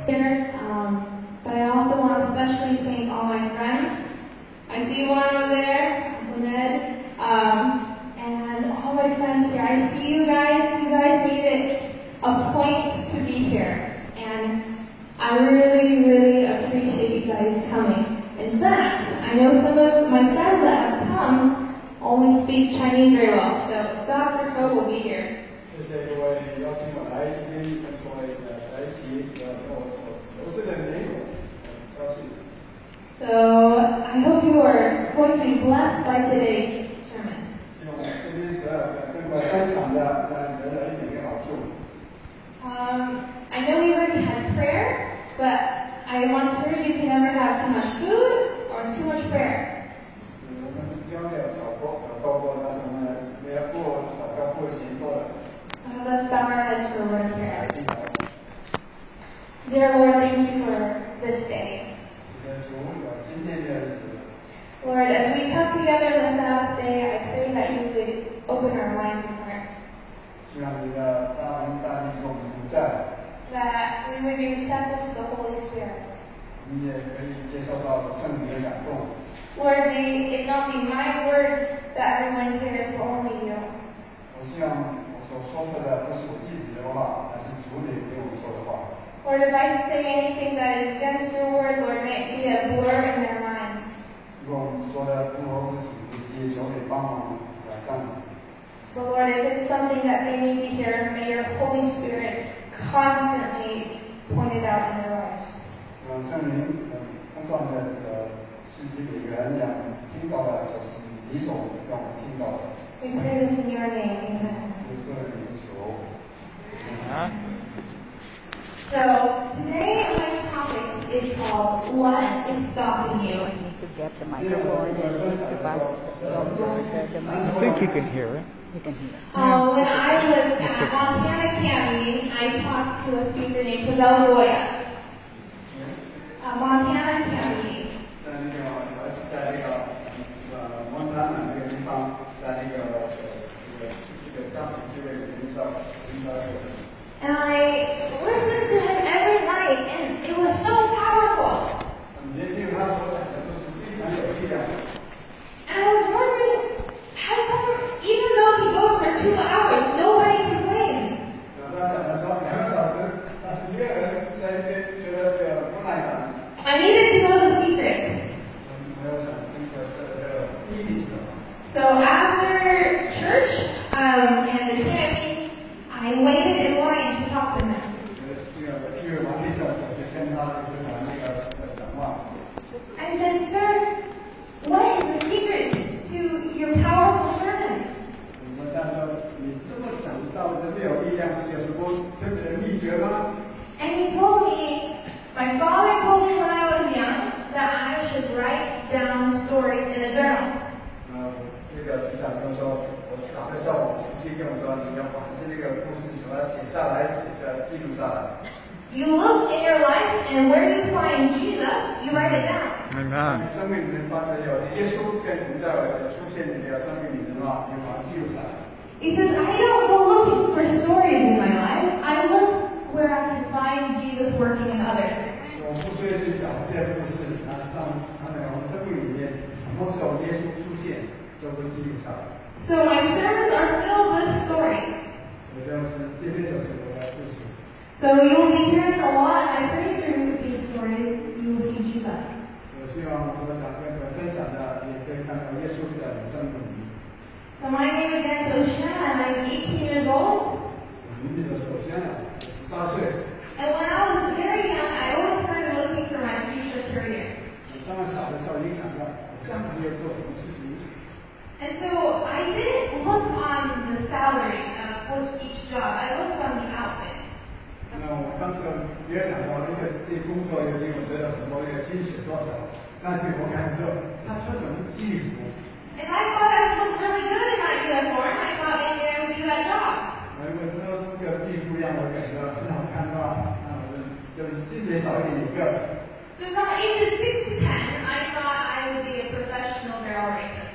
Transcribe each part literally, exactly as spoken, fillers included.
here, um, but I also want to especially thank all my friends. I see one over there, Uncle Ned, um, and all my friends here. I see you guys. You guys made it a point to be here, and I really, really appreciate you guys coming. In fact, I know some of my friends that have come only speak Chinese very well, so Doctor Ho will be here. 谢谢各位邀请我来今天跟各位的学习，跟我所熟悉的内容，很高兴。 So I hope you are going to be blessed by today's sermon. 希望今天所有的跟各位分享的，让你得到一点点好处。 Um, I know we already had prayer, but I want to urge you to never have too much food or too much prayer. 我们将要祷告，祷告过，但是我们没有过祷告过行做的。 Uh, let's bow our heads for a word of prayer. Dear Lord, thank you for this day. Lord, as we come together on the Sabbath day, I pray that you would open our minds and hearts. That we would be receptive to the Holy Spirit. Lord, may it not be my words that everyone hears, but only you. Lord, if I say anything that is against your word, Lord, may it be a blur in their minds. But Lord, if it's something that they need to hear, may your Holy Spirit constantly point it out in their lives. We pray this in your name. Amen. Huh? So, today my topic is called, What is Stopping You? I need to get the microphone and need to pass the, the microphone. I think you can hear it. You can hear it. Uh, when I was at Montana County, I talked to a speaker named Pavel Roya. Uh, Montana County. And I listened to him every night, and it was so powerful. And I was wondering, how come, even though he goes for two hours, nobody complains? I needed to know the secret. So after church um, and the camping, I waited in line to talk to him. I said, sir, what is the secret to your powerful sermons? And he told me, my father told me when I was young that I should write down stories in a journal. You look in your life, and where you find Jesus, you write it down. Amen. He says, I don't go looking for stories in my life. I look where I can find Jesus working in others. So my sermons are filled with stories. So you will be hearing a lot. I pray through these stories, you will see Jesus. So my name is Nancy Oceana, and I'm eighteen years old. And when I was very young, I always started looking for my future career. And so I didn't look on the salary of each job. I looked on the outfit. And I thought I would look really good in that uniform. I thought maybe I would do that job. So from ages six to ten, I thought I would be a professional barrel racer.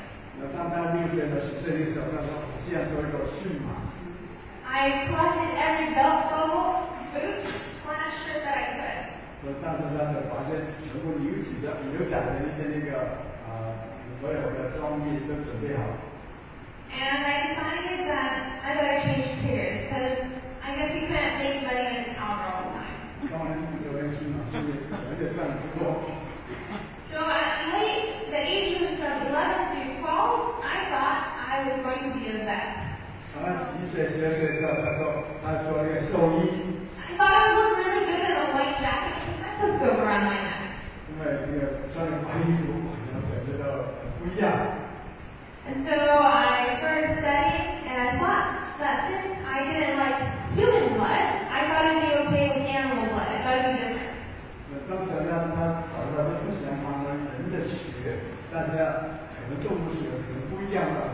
I collected every belt buckle, boot, slash shirt that I could. 说但是呢，就发现如果你有几个有奖的一些那个啊、呃，所有的装备都准备好。 And I decided that I better change careers because I guess you can't make money as a counter all the time. 当然，有人去嘛，是而且赚的不多。 So at late, the ages from eleven through twelve, I thought I was going to be the best. 啊，十一岁、十二岁的时候，他说他做那个兽医。 I thought I was really good at a white jacket and stethoscope around my neck. 因为这个穿的白衣服，好像感觉到不一样。 And so I started studying, and I thought that since I didn't like human blood, I thought it'd be okay with animal blood. I thought it'd be different. 当时呢，他找到就不喜欢他们人的血，大家可能动物血可能不一样的。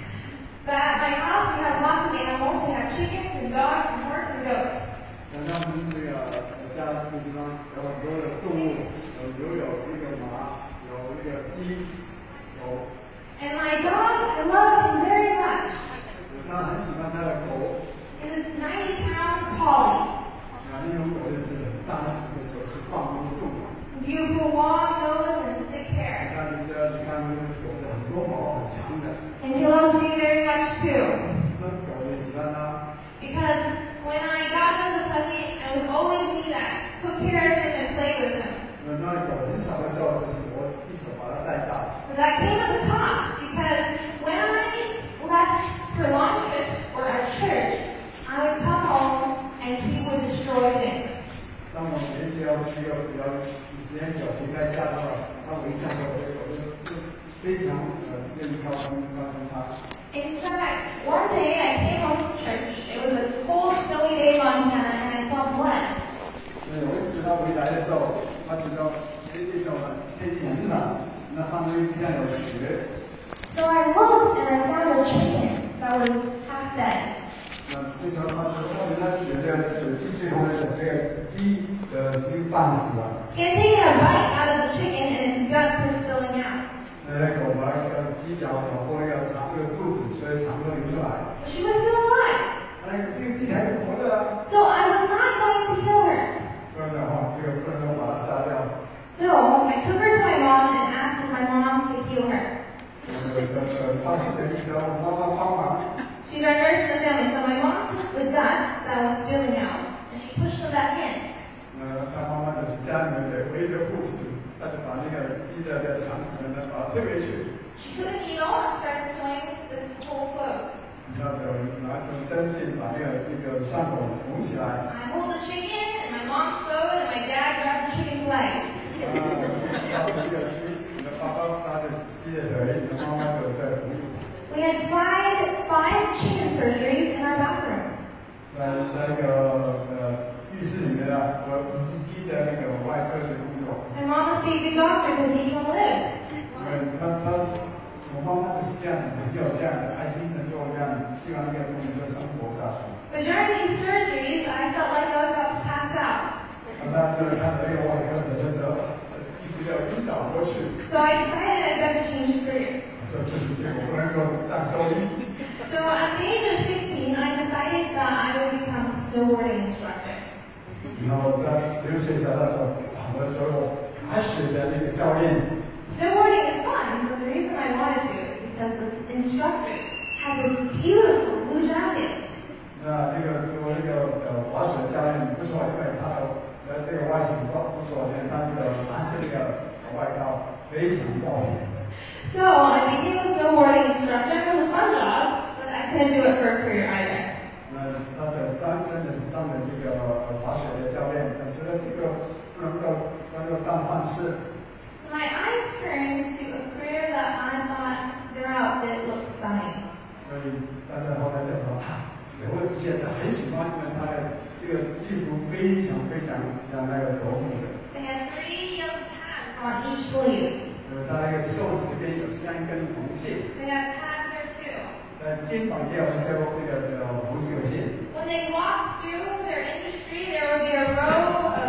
But at my house, we have lots of animals. We have chickens and dogs and horses and goats. 像他们这个家这个地方有很多的动物，有牛，有这个马，有这个鸡，有。 And my dog, I love him very much. 他很喜欢他的狗。 It is ninety pound collie. 啊，那种狗就是很大的这个狗是放不动的。 Beautiful long nose and thick hair. 那你知道，你看那个狗是很多毛很长的。 And he loves me very much too. 那狗也喜欢他。 Because when I got him as a puppy, it was always me that took care of him and played with him. 那狗很小的时候，就是我一手把它带大。 But that came at a cost because when I left for long trips or at church, I would come home and he would destroy things. 当我每次要去要要时间久离开家的话，那我一看到这个狗就非常呃愿意靠近靠近它。 In fact, one day I came home from church. It was a cold, snowy day in Montana, and I saw blood. 有一次他回来的时候，他知道这这种天气很冷，那上面竟然有雪。 So I looked and I found a chicken that was half dead. 那这时候他说，他觉得血的血进去后呢，这个鸡的已经半死了。 He had taken a bite out of the chicken and its guts were spilling out. 那狗把那个鸡咬咬破那个肠，那个肚子，所以肠都流出来。 She was still alive. 那个这个鸡还是活着啊。 So I was not going to kill her. 所以的话，这个不能够把它杀掉。 So I took her to my mom and asked if my mom could heal her. 呃呃，当时的医生妈妈帮忙。 She's our nurse in the family, so my mom took the guts that was spilling out and she pushed them back in. 呃，他妈妈就是家里面的唯一的护士，他就把那个鸡的这肠子呢，把它推回去。 She took a needle and started sewing the whole close. 然后就拿出针线把那个那个伤口缝起来。 I hold the chicken and my mom sewed and my dad grabbed the chicken's leg. 啊，这个鸡，你的爸爸拿着鸡的腿，你的妈妈就在扶住。 We had five five chicken surgeries in our bathroom. 呃，在那个呃浴室里面啊，我鸡鸡的那个外科的工作。 My mom was a big doctor because he can live. 因为他他我妈妈就是这样子，很有这样的爱心能够这样，希望那个不能够生活下去。 But during these surgeries, I felt like I was about to pass out. 那这个看到那个外科的时候，一直要晕倒过去。 So I decided I'd better change careers. 说这是我不能够当兽医。 So at the age of sixteen, I decided that I would become a snowboarding instructor. 然后在十六岁才那时候，我做滑雪的那个教练。 Snowboarding is fun, but the reason I wanted to is because the instructor had this beautiful blue jacket. 那这个作为一个呃滑雪教练不错，因为他的呃这个外形不不错，因为他这个蓝色这个外套非常暴力。 So I became a snowboarding instructor. It was a fun job, but I couldn't do it for a career either. 那他的当真的是当了这个滑雪的教练，我觉得这个不能够能够当饭吃。 My eyes turned to a career that I thought their outfit looked stunning. 所以大家后来就说啊，我现在很喜欢，因为他的这个制服非常非常像那个头目的。 They had three yellow tabs on each sleeve. 呃，他那个袖子这边有三根红线。 They had tabs there too. 呃，肩膀也有一个那个呃红袖线。 When they walked through their industry, there would be a row of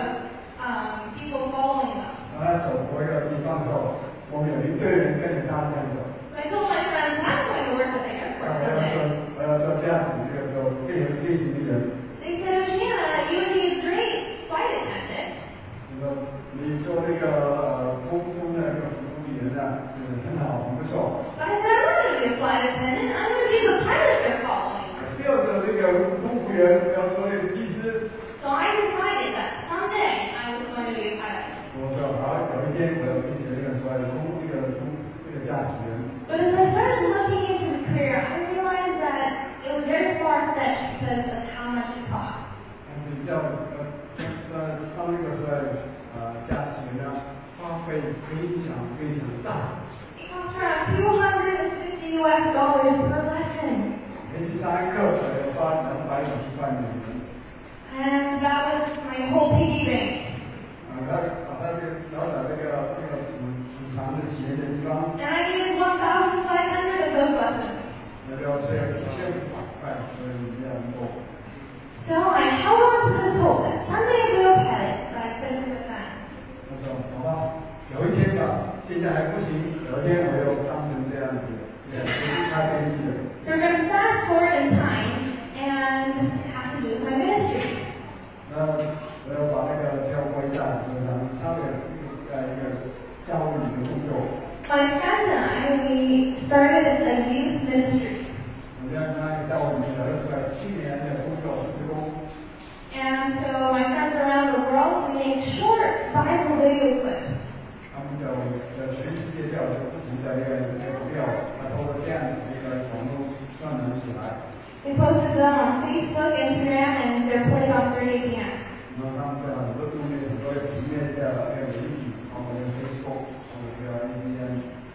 um, people following them. 他走过一个地方之后，我们有一堆人跟着他这样走。 So I told my friends, I'm going to work at the airport one day. 我要做这样子一个做飞飞行的人。 They said, Shanna, you would be a great flight attendant. 那你做那个呃空中的那个服务员呢，是很好，很不错。 But I said, I'm not going to be a flight attendant. I'm going to be the pilot they're following. 第二个这个空服员，不要说那个机师。 So I decided that someday I was going to be a pilot. 我说好，有一天我要变成那个所谓的空那个空那个驾驶员。 But as I started looking into the career, I realized that it was very far-fetched because of how much it cost. 但是叫呃呃当那个所谓呃驾驶员呢，花费非常非常大。 It costs around two hundred fifty U S dollars per lesson. 每次上一课可要花两百五十块美元。 And that was my whole piggy bank. 啊，他把他这个小小这个这个储储藏的钱的地方。 And I needed one thousand five hundred of those lessons. 那要是一千五百块，所以这样多。 So I held on to this hope that someday I'd be a pilot, but I couldn't do it then. 我说好吧，有一天吧，现在还不行，有一天我要当成这样子，也是开飞机的。 So we're going to fast forward in time, and it has to do with my ministry. 那我要把那个跳过一下，就是他的在一个教会里的工作。 My friend and I, we started a youth ministry. 我在那教会里面有个青年的工作施工。 And so my friends around the world, we make short Bible video clips. 他们在在全世界教就不停在这个这个料，他通过这样子一个网络传染起来。 We posted them on Facebook, Instagram, and they're played on thirty A M. 然后他们在很多东西很多平面的那个媒体，包括那个 Facebook， 包括这个 A B N。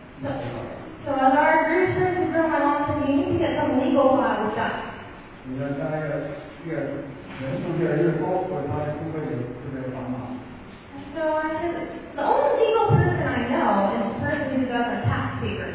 So as our group started to grow, my mom said, you need to get some legal files done. 你看他那个这个人数越来越多，所以他就会有特别帮忙。 So I said, the only legal person I know is the person who does our tax papers.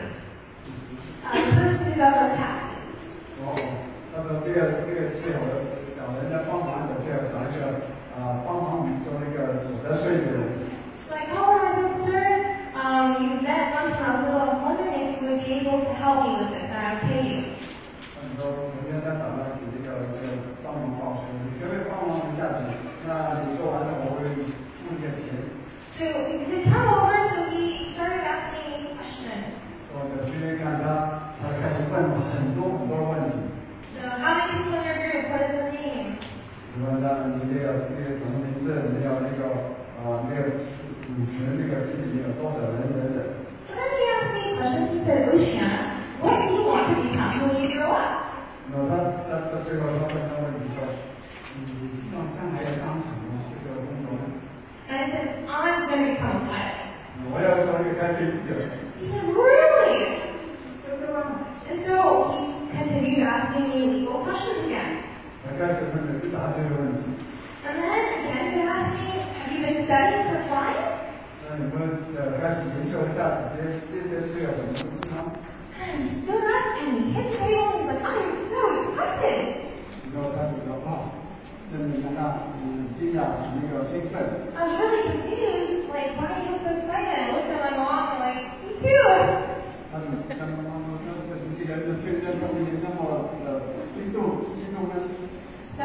Uh, the person who does our taxes. 哦，他说这个这个最好的找人家帮忙的，最好找一个啊帮忙你做那个所得税的人。 So I called her and said, sir, um, you met once when I was little. I was wondering if you would be able to help me with this, and I would pay you. 你说我们他找到你这个这个帮忙报税，你可不可以帮忙一下子？那你做完了我会付你个钱。 So they come over, so he started asking me questions. 我就去看他，他开始问我很多很多问题。 So how many people in your group? What is the name? 你问他你这个这个什么名字？你要那个啊那个主权那个自己有多少人等等。 So then he asked me questions. He said, Oceana, what do you want to become when you grow up? 然后他他他最后他问他问题说，你希望将来要当什么这个工作呢？ And I said, I'm going to become a pilot. 我要做一个开飞机的。 He said, really? So go on. And so he continued asking me legal questions again. 他开始问了一大堆的问题。 And then again he asked me, have you been studying for flying? 那你们呃开始研究一下这些这些是要怎么弄呢？ And he stood up and he hit the table and he was like, I am so excited. 然后他就说啊，真的让他很惊讶，很那个兴奋。 I was really confused, like, why are you so excited? I looked at my mom and like, me too. 他怎么那么那么这个人现在他们那么呃激动激动呢？ So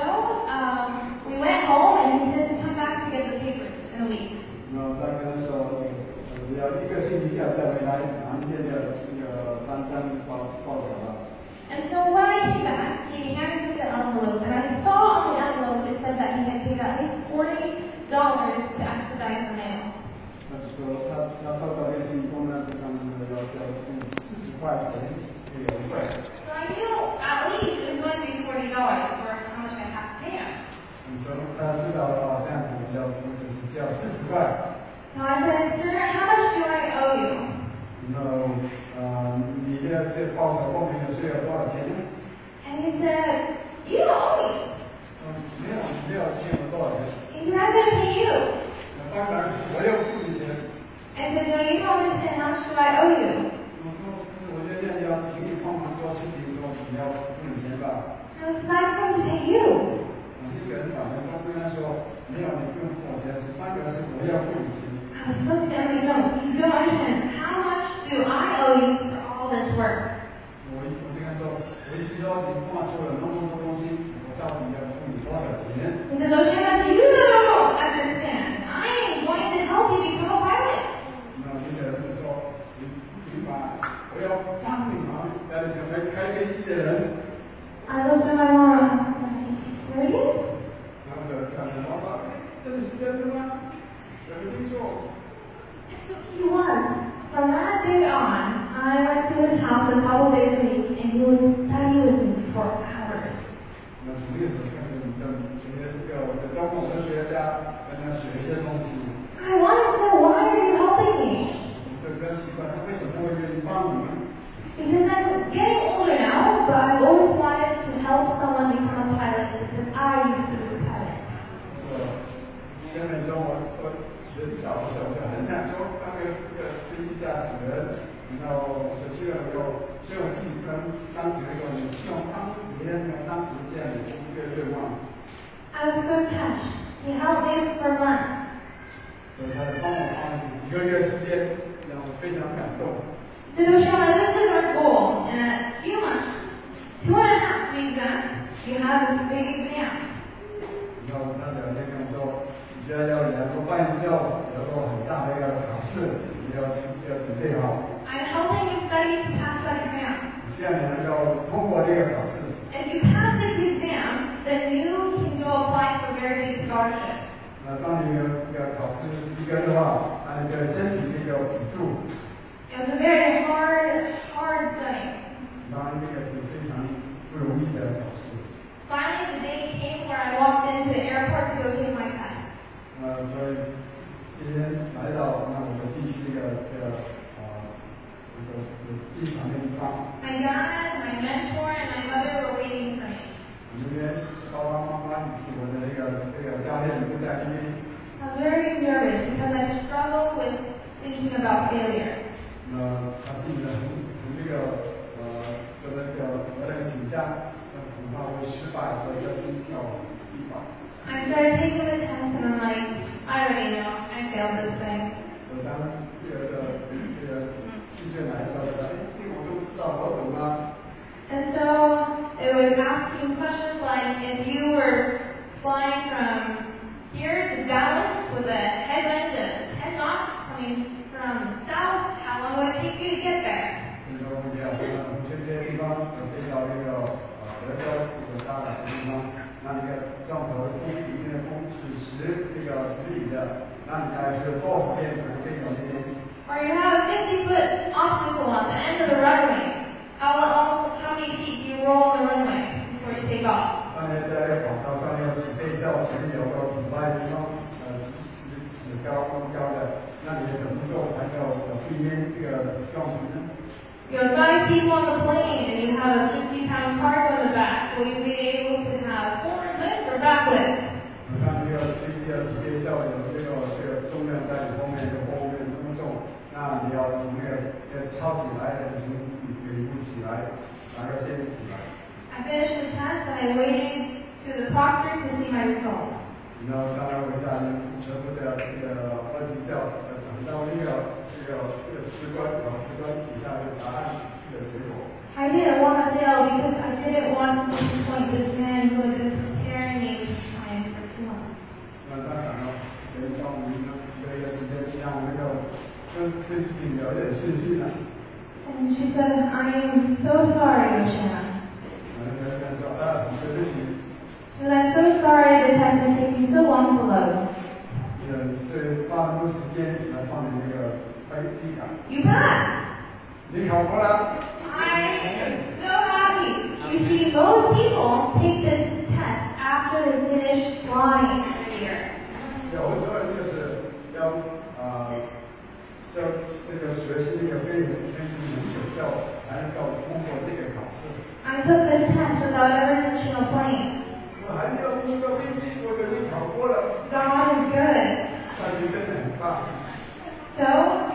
um, we went home and he said to come back to get the papers in a week. 然后他跟他说，只要一个星期要再回来拿一件的那个单张报报表了。 And so when I came back, he handed me the envelope, and I saw on the envelope it said that he had paid at least forty dollars to expedite the mail. 他说他他收到这个信封呢，上面要要付四十块钱的邮费。 So I knew at least it was going to be forty dollars for how much I have to pay him. 你说他知道了这样子，我要我只是交四十块。 So I said, sir, how much do I owe you? 然后呃，你的这报酬后面的是要多少钱呢？ And he said, you don't owe me. 嗯，没有没有欠我多少钱。 He said, I'm going to pay you. 当然我要付你钱。 And he said, no, you don't understand. How much do I owe you? 我说，可是我觉得要请你帮忙做事情，说你要付你钱吧。 No, he said, I'm going to pay you. 那个人反正都跟他说，没有，你不用付我钱，是反而是我要付你钱。 I was so scared. No, you don't understand. How much do I owe you for all this work? 我一我跟他说，我意思说你帮我做了那么多东西，我到底要付你多少钱？ He says, Oceana, you don't understand. I am going 有没有听错？ He was. From that day on, I went to his house a couple days a week, and he would study with me for hours. 那从那时候开始，你就觉得这个中国科学家跟他学一些东西。 I wanted to know, why are you helping me? 这个习惯，他为什么会愿意帮你？ Because I'm getting older now, but I've always wanted to help someone become a pilot because I used to be a pilot. 我根本中我我学小的时候就很想说当个一个飞机驾驶员，然后是希望能够，所以我自己跟当时那个希望当别人能当时这样的一个愿望。 I was so touched. He helped me for months. 所以他就帮我花了几个月时间，让我非常感动。 So Michelle, this is our goal. In a few months, two and a half to be exact, you have this big exam. 然后他聊天跟我说，你现在要两个半之后有个很大的一个考试，你要要准备好。 I'm helping you study to pass that exam. 你现在能够通过这个考试。 If you pass this exam, then you can go apply for very big scholarships. 那当你有一个考试及格的话，那你就申请这个补助。 It was a very hard, hard study. 当然，这个是非常不容易的考试。 Finally, the day came where I walked into the airport to go take my test. 呃，所以今天来到，那我们继续这个这个呃这个机场的地方。 My dad, my mentor, and my mother were waiting for me. 这边爸爸妈妈以及我的这个这个家人都在那边。 I was very nervous because I struggled with thinking about failure. 那他是一个很很这个呃跟那个和那个紧张，恐怕会失败，所以要心跳地方。 I started taking the test and I'm like, I already know, I failed this thing. 我当这个这个这个试卷来的时候，哎，这个我都不知道，我懂吗？ And so it was asking questions like, if you were flying from here to Dallas with a headwind and ten knots coming from south, how long would it take you to get there? 这个不一样，我们这些地方有飞到那个呃德州这个大阪的地方，那那个正好的风里面的风是十这个十里的，那你大概是多少天才能飞到那边？ Or you have a fifty foot obstacle on the end of the runway. How, long, how many feet do you roll on the runway before you take off? 当然在跑道上要起飞之后，前面有个古怪的地方，呃，是是高高高的，那你怎么做才能够避免这个撞击呢？ You have five people on the plane and you have a fifty pound cargo in the back. Will you be able to have forward lift or back lift? 当这个飞机要起飞之后，有这个这个重量在你后面，有后面这么重，那你要从那个要翘起来，还是从尾部起来，哪个先起来？ I finished the test and I waited to the proctor to see my results. 然后当然回家全部的这个问题叫等到那个这个这个士官老士官底下的答案的结果。 I didn't want to fail because I didn't want to disappoint this man who had been preparing me with time for two months. 那他想要给你帮我们这个时间，让我们要跟对自己有点信心呢。 And she said, I am so sorry, Oshana. 那个人说啊，对不起。 She said, I'm so sorry this has been taking so long to load. 呃，是花很多时间来帮你那个飞机的。 You passed. 你考过了。 I am so happy. You see, most people take this test after they finish flying every year. 有很多人就是要呃，叫这个学习这个飞行飞行很久，要才能够通过这个考试。 I took this test without ever touching a plane. 我还没有坐过飞机，我就已经考过了。 God is good. 上去真的很棒。 So,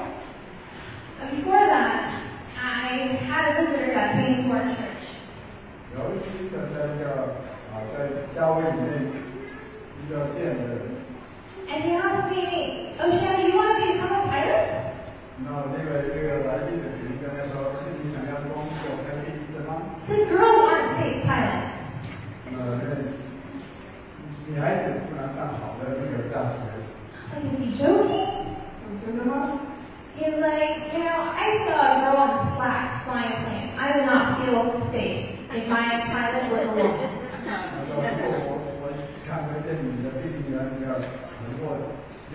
before that, I had a visitor that came to our church. 有一期的在那个啊，在教会里面一个见的人。 And he asked me, Oshana, do you want to become a pilot? 那那个这个来宾的主跟他说：“是你想要当这个开飞机的吗？” Because girls aren't safe pilots. 呃，那女孩子不能当好的那个驾驶员。 Like, is he joking? 真的吗？ He's like, you know, I saw a girl in slacks flying a plane. I would not feel safe if my pilot was a woman. 他说：“如果我我看那些女的飞行员，那个很弱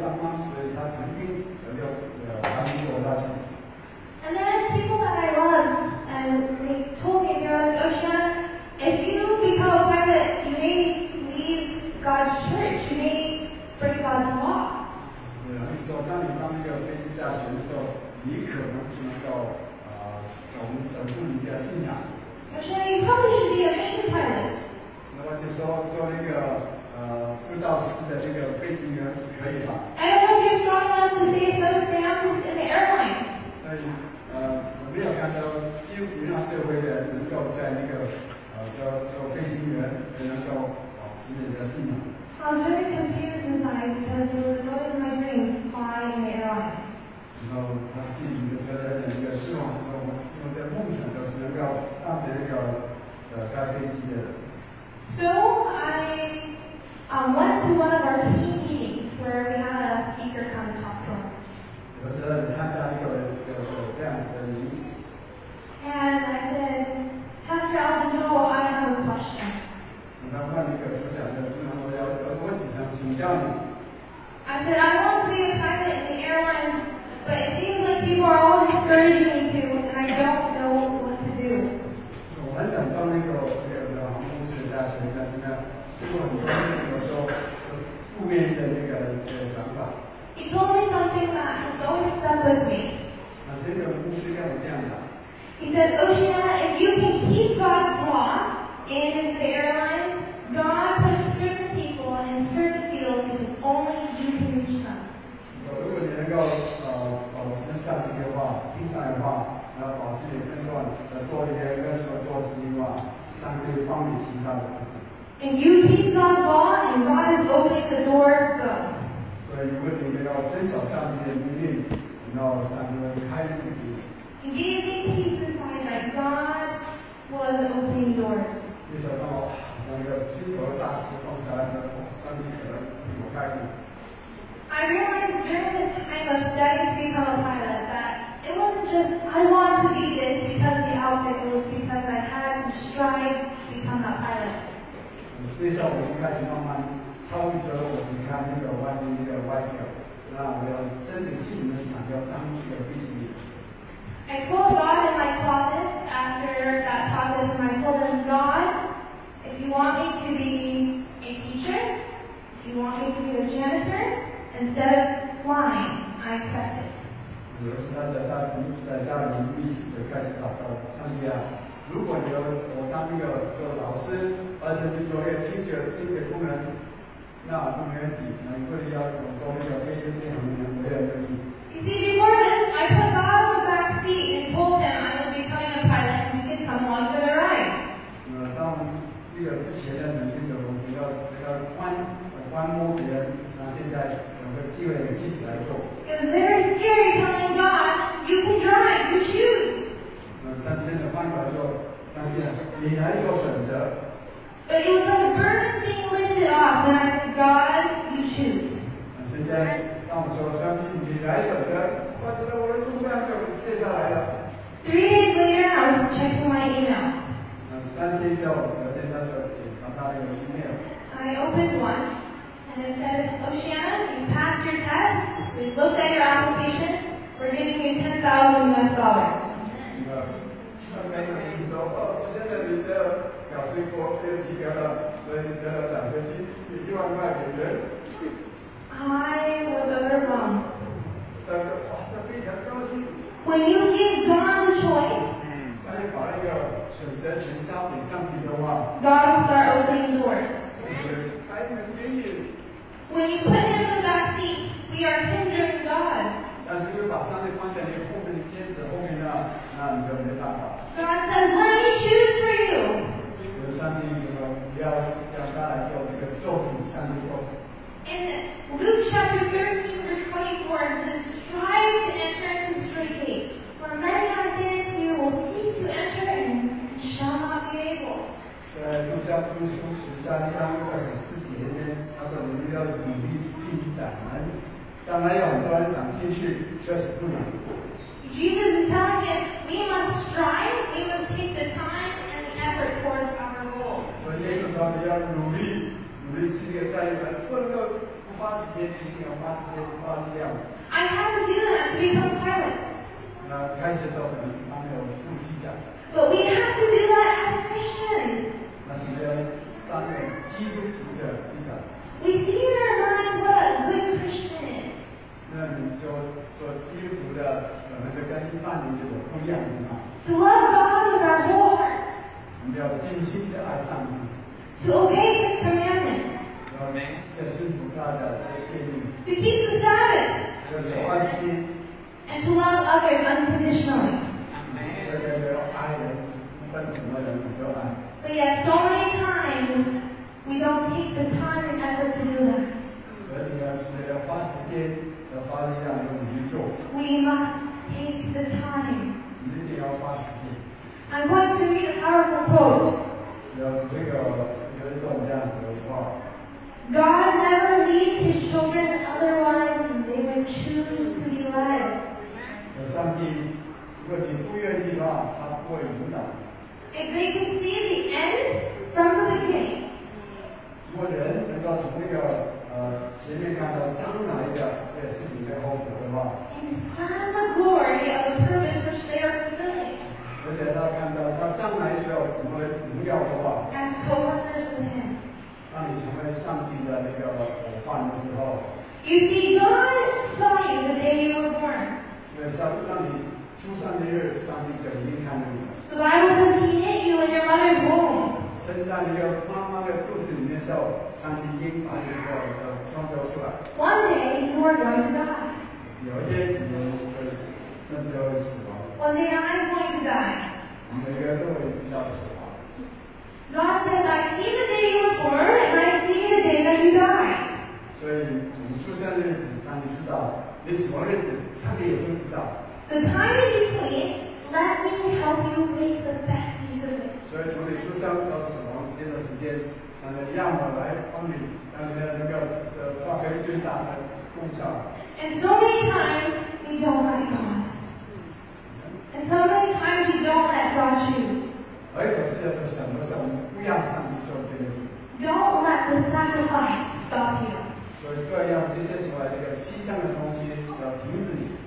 帮忙，所以他曾经有呃帮过他自己。 And then people that I love, and they told me, they're like, Oceana, if you become a pilot, you may leave God's church, you may break God's law. 对啊，你说当你当那个飞机驾驶的时候，你可能不能够啊从守住你的信仰。 Oceana, you probably should be a mission pilot. 那么就说做那个呃辅导师的这个飞行员可以吧？ I don't know if you're strong enough to say some examples in the airline. 所以呃我没有看到几乎平常社会的能够在那个呃做做飞行员能够保持你的信仰。 I was very confused inside because it was always my dream to fly in the airline. 然后他心里就觉得有一个希望，说我我的梦想就是能够当这个呃开飞机的人。 So I um, went to one of our team meetings where we had a speaker come and talk to us. 有时候参加一个有这样子的营。 And I said, Pastor Alvin Joel, I have a question. 他问那个主讲的，经常我要有问题想请教你。 I said, I want to be a pilot in the airline, but it seems like people are all discouraging me to, and I don't know what to do. 我很想当那个那个航空公司的驾驶员，但是呢，似乎很多人有时候负面的那个呃想法。 He told me something that has always stuck with me. 那这个公司跟我这样讲。 He said, Oceana, if you can keep God's law in the airlines, God puts certain people in certain fields because only you can reach them. 如果你能够呃保持上帝的话，听上帝的话，然后保持你的身段，呃做一些跟所做的事情的话，上帝会帮你其他的部分。 If you keep God's law and God is opening the door, go. 所以如果你要遵守上帝的命令，然后上帝会开路给你。 He gave me peace inside that God was opening doors. 就想到好像一个心头的大石放下来，上帝可能给我开路。 I realized during this time of studying to become a pilot that it wasn't just I want to be this because of the outfit, it was because I had to strive to become that pilot. 所以说我就开始慢慢超越了我你看那个外面那个外表，那我要真的心里面想要当这个飞行员。 I told God in my closet after that process, and I told him, God, if you want me to be a teacher, if you want me to be a janitor, instead of flying, I accept it. 有时他在家在家里历史就开始祷告，上帝啊，如果你要我当那个做老师，而且是做一个清洁清洁工人，那不没问题。那如果你要我做那个飞飞行员，我也愿意。 You see, before this, I put God on the back seat and told him I was becoming a pilot and he could come along for the ride. 呃，当这个之前的女性的我比较比较观观摩别人，那现在有个机会一起来做。 It was very scary telling God, you can drive, you choose. 呃，但现在翻过来说，上帝啊，你来做选择。 But it was like a burden being lifted off when I said, God, you choose. 现在当我说上帝你来选择，我觉得我的重担就卸下来了。 Three days later, I was checking my email. 三天之后，有天他就检查他那个 email。 I opened one, and it said, Oceana, you passed your test. We looked at your application. We're giving you ten thousand U S dollars. 上面有人说，哦，现在你的考试过又及格了，所以你得了奖学金一万块美元。 I was overwhelmed. 大家哇，他非常高兴。 When you give God the choice, 当你把那个选择权交给上帝的话 God will start opening doors. 开门给你。 When you put him in the back seat, we are hindering God. 但是如果把上帝放在你后面的尖子后面呢，那你就没办法。 God says, let me choose for you. 有上帝这个不要让他来做这个做主，上帝做主。 In Luke chapter thirteen, verse twenty-four, it says, strive to enter into the straight gate. For many are there who will seek to enter and shall not be able. 在路加福音十三章二十四节呢，他说你们要努力进窄门。当然有很多人想进去，确实不能。 Jesus is telling us we must strive, we must take the time and the effort towards our goal. 所以耶稣说你要努力，努力进这个窄门，不能够不花时间，一定要花时间花力量。 I had to do that to become a pilot. 那开始的时候可能他没有副机长。 But we have to do that as Christians. 那是要当个基督徒的机长。 We see in our minds what a good Christian is. 那你就做基督徒的，可能就跟一般人就有不一样的嘛。 To love God with our whole heart. 我们要尽心去爱上帝。 To obey His commandments. 要在顺服他的这些诫命。 To keep the Sabbath. 要守安息。 And to love others unconditionally. 要要爱人，不分什么人都爱。 But yet, so many times we don't take the time and effort to do that. 所以要是要花时间，要花力量，要努力做。 We must take the time. 一定要花时间。 I'm going to read a powerful quote. 有这个有一种这样子的话。 God never leads His children, otherwise they would choose to be led. 上帝，如果你不愿意的话，他不会引导。 If they can see the end from the beginning. 如果人能够从那个呃前面看到将来的这个事情的后果的话 And discern the glory of the purpose which they are fulfilling. 而且他看到他将来需要什么荣耀的话 As co-workers with Him. 当你成为上帝的那个伙伴的时候 You see, God saw you the day you were born. 因为上当你出生的日，上帝就已经看到你了。 The Bible says He knit you in your mother's womb. 生在一个妈妈的肚子里面的时候，上帝已经把你的呃创造出来。 One day you are going to die. 有一天你会那时候会死亡。 One day I'm going to die. 每个人都会遇到死亡。 God says, I see the day you were born, and I see the day that you die. 所以从出生的日子，上帝知道；你死亡的日子，上帝也都知道。 The time in between, let me help you make the best use of it. 所以从你出生到死亡这段时间，让你让我来帮你，让你的那个呃发挥最大的功效。 And so many times we don't let God. And so many times we don't let God choose. 而有些的什么时候我们不让上帝做这个事 Don't let the sacrifice stop you. 所以各样这些所谓这个牺牲的东西要停止你。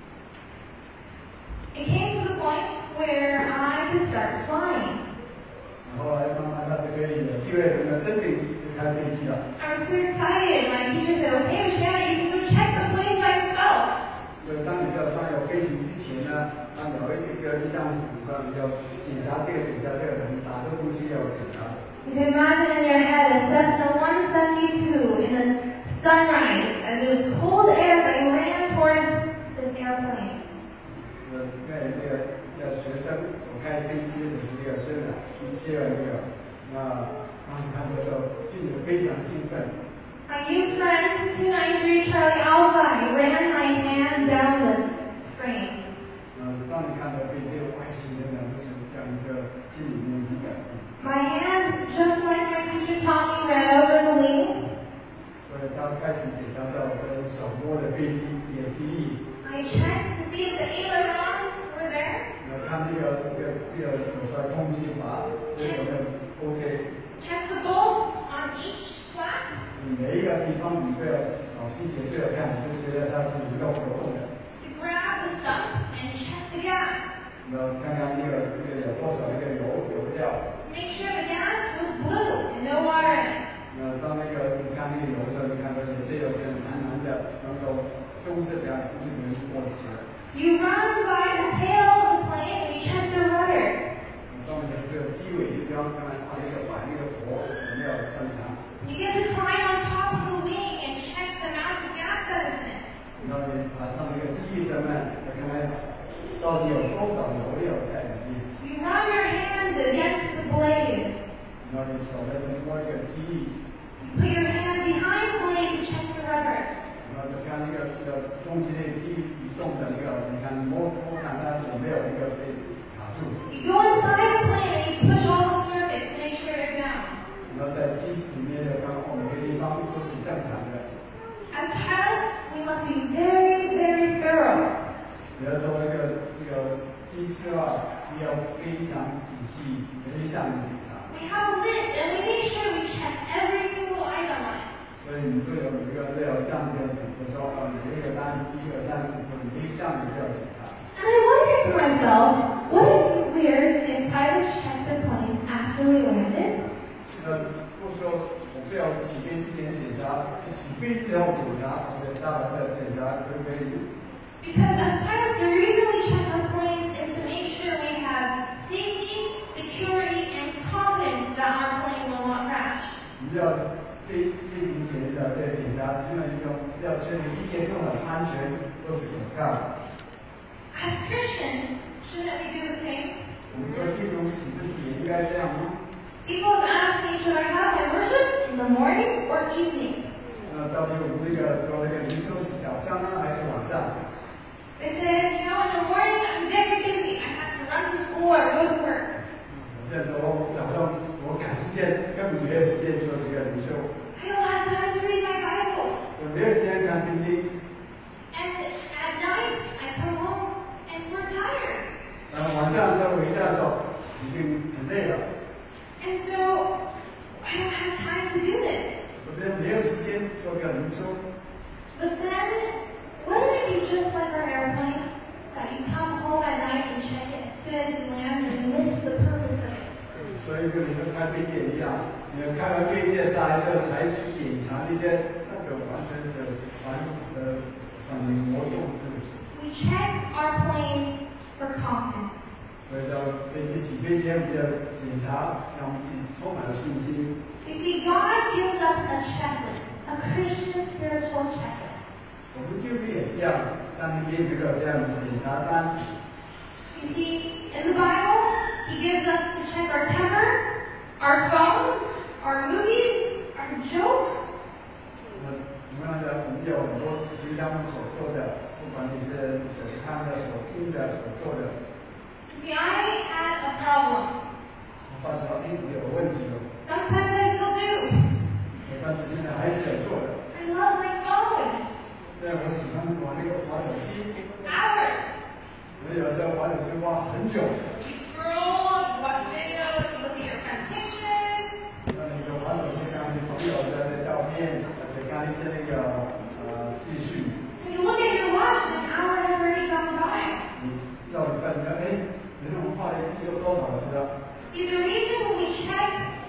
It came to the point where I could start flying. 然后来慢慢的就可以有机会能够真正去开飞机了。 I was so excited. My teacher said, okay, Shannon, you can go check the plane by yourself. 所以当你要上有飞行之前呢，他有一个一张纸上你要检查这个检查这个人打这东西要检查。 You can imagine in your head a Cessna one seventy-two in the sunrise as it was cold air that ran towards this airplane. 呃，因为这个要学生所开飞机的就是这个虽然一切这个，那当你看的时候心里非常兴奋。 My youth friend, two ninety-three Charlie Alpha, ran my hand down the frame. 嗯，当你看到飞机的外形的呢，就是这样一个心里面一个。 My hand, just like my teacher taught me, ran over the wing. 所以当开始检查到跟手摸的飞机也记忆。 I checked to see if the ailerons were there. 那看这个这个这个有时候空气阀这有没有 OK？ Check the bolts on each flap. 你每一个地方你都要小细节都要看，就觉得它是能够活动的。 To grab the stump and check the gas. 然后看看这个这个有多少这个油油料。 Make sure the gas was blue and no water in it. 那当那个你看那个油的时候，你看到有些有些蓝蓝的，然后都是这样，不是能过期的。 You run by the tail of the plane and you check the rudder. 当你这个机尾一标，看看它这个反那个舵有没有正常。 You get to climb on top of the wing and check the amount of gas that is in it. 然后你爬上那个机身呢，看看到底有多少油料在里面。 You run your hand against the blade. 然后你手在摸一个机翼。 You put your hand behind the blade to check the rubber. 然后就看那个这个东西那机移动的那个，你看摸摸看它有没有一个被卡住。 You go inside the plane and you push all the circuits to make sure they're down. 然后在机里面的看哦，每个地方都是正常的。 As pilots, we must be very, very thorough. 比如说那个这个机师啊，你要非常仔细，每一项检查。 We have a list and we make sure we check every single item on it. 所以你都有一个都有这样子，比如说呃每一个单一个单词，每一项你都要检查。 And I wondered to myself, wouldn't it be weird if Tyler checked the plane after we landed? 呃，不说我不要起飞之前检查，是起飞之后检查，或者下来再检查，可不可以？ Because as pilots, the reason we check our planes is to make sure we have safety, security, and confidence that our plane will not crash. 你要飞飞行前的这个检查，因为用是要确定一切用的安全都是可靠的。 As Christians, shouldn't we do the same? 我们说弟兄岂不是也应该这样吗？ People have asked me, should I have my worship in the morning or evening? 那到底我们这个说这个灵修是早上呢，还是晚上？ They said, you know, in the morning I'm very busy. I have to run to school or go to work. 现在说早上我赶时间，根本没有时间做这个灵修。 I don't have time to read my Bible. 我没有时间看圣经。 And at night I come home and we're tired. 然后晚上要回家的时候，已经很累了。 And so I don't have time to do this. 我觉得没有时间做这个灵修。 But then, wouldn't it be just like our airplane? That you come home at night and check it as soon as you land and you miss the purpose of it. 所以跟你们开飞机一样，你们开完飞机下来之后才去检查那些那种完全的完呃反应活动。 We check our plane for confidence. 所以到飞机起飞前，我们要检查，让我们自己充满了信心。 You see, God gives us a checklist, a Christian spiritual checklist. 我们就也是这样，上面也有一个这样的检查单。 You see, in the Bible, He gives us to check our temper, our phones, our movies, our jokes. 那同样的，我们有很多平常所做的，不管你是所看的、所听的、所做的。 You see, I had a problem. 我发觉哎，有问题了。 Sometimes I still do. 但是现在还是有做的。 I love my phone. 对，我喜欢玩那个玩手机。 Hours. 我有时候玩手机玩很久。 You scroll, you watch videos, you look at your friends' pictures. 那你就玩手机看你朋友的照片，而且看一些那个呃资讯。 And you look at your watch and an hour has already gone by. 你到你发现哎，原来我花了一个多小时了。 See, the reason we check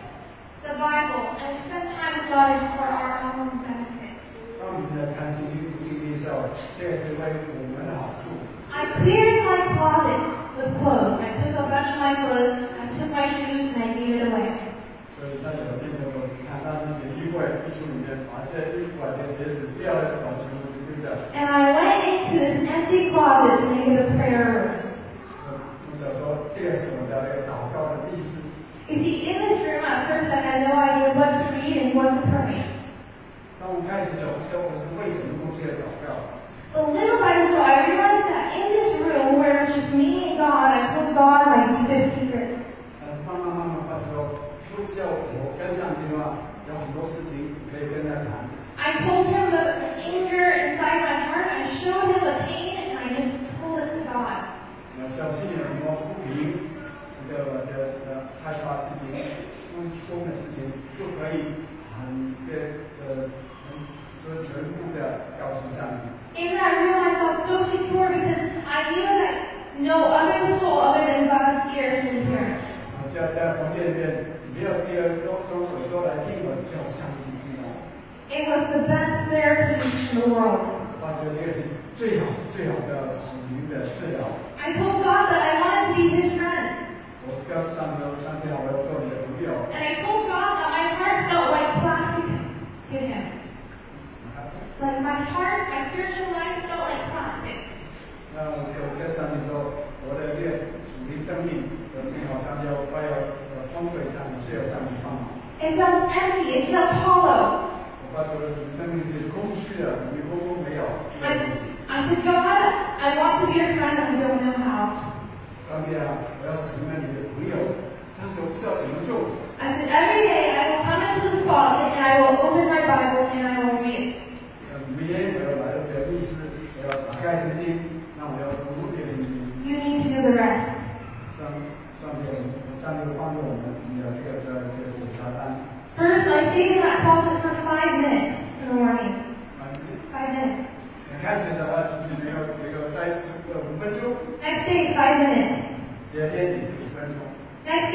the Bible and we spend time with God is for our own benefit. 当我们在看圣经经历的时候，这也是为我们的好处。 I cleared my closet with clothes. I took a bunch of my clothes, I took my shoes, and I gave it away. 所以在有些时候看到那些衣柜、衣橱里面，把这些衣服啊、这些鞋子掉了，把全部丢掉。 And I went into this empty closet to make it a prayer room. 我就说，这个是我的那个祷告的地址。 You see, in this room at first I had no idea what to read and what to pray. 当我开始走的时候，我是为什么不是祷告？ But little by little, I realized that in this room where it's just me and God, I told God my deepest secrets. 但是慢慢慢慢发觉到，不只有我跟上去的话，有很多事情可以跟他谈。 I told him the anger inside my heart. I showed him the pain, and I just told it to God. 那小心有什么不平，这个的的害怕事情、不公的事情，就可以很这呃很说全部的告诉上帝。 And I realized I was so secure because I knew that no other soul other than God's ears is here. 我在在房间里面，没有第二个双耳朵来听我，只有上帝听我。 It was the best therapy in the world. 我觉得这个是最好最好的属灵的治疗。 I told God that I wanted to be His friend. 我跟上头上天，我要做你的朋友。 And I told God that my heart felt like plastic to Him. Like my heart, my spiritual life felt like plastic. 那我就跟上帝说，我的这个属灵生命，我正好上帝要快要呃风水上需要上帝帮忙。 It felt empty. It felt hollow. 我发觉我的属灵生命是空虚的，你空空没有。 I, I said, God, I want to be your friend. I don't know how. 上帝啊，我要成为你的朋友，但是我不知道怎么做。 I said, every day I will come into the closet and I will open my Bible and I will read. 每天我要来到这个密室，我要打开圣经，那我要读这个圣经。 You need to do the rest. 上上帝，上帝帮助我们，你的这个这个这个检查单。 First, I stayed in that closet for five minutes.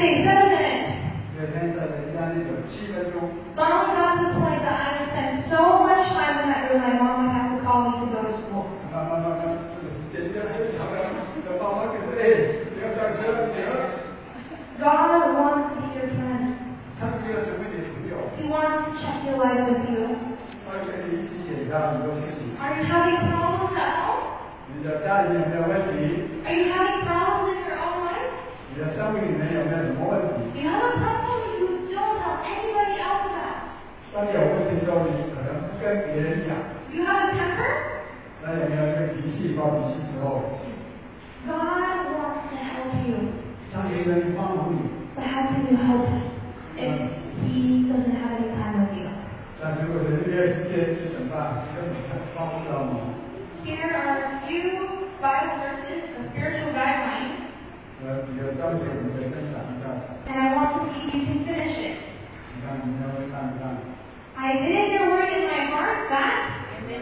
say seven minutes. 每天在家里有七分钟。 Finally got to the point that I would spend so much time in that room, my mom would have to call me to go to school. 慢慢慢慢，这个时间越来越长了，要爸妈给他哎，不要上车了，女儿。 God wants to be your friend. 上帝要成为你的朋友。 He wants to check your life with you. 他要跟你一起检查很多事情。 Are you having problems at home? 你的家里面有没有问题 Are you having problems in your own life? 你的生命里面有没有什么问题 Do you have a problem you don't tell anybody else about? 当你有问题的时候，你可能不跟别人讲。 Do you have a temper? 那有没有一个脾气发脾气之后 God wants to help you. 上帝愿意帮忙你。 But how can you help him if he doesn't have any time with you? 但是如果是没有时间去怎么办？根本帮不到你。 Here are a few Bible verses, a spiritual guideline. 呃，几个章节我们可以分享一下。 And I want to see if you can finish it. 你看，你们会看一看。 I didn't your word in my heart, that.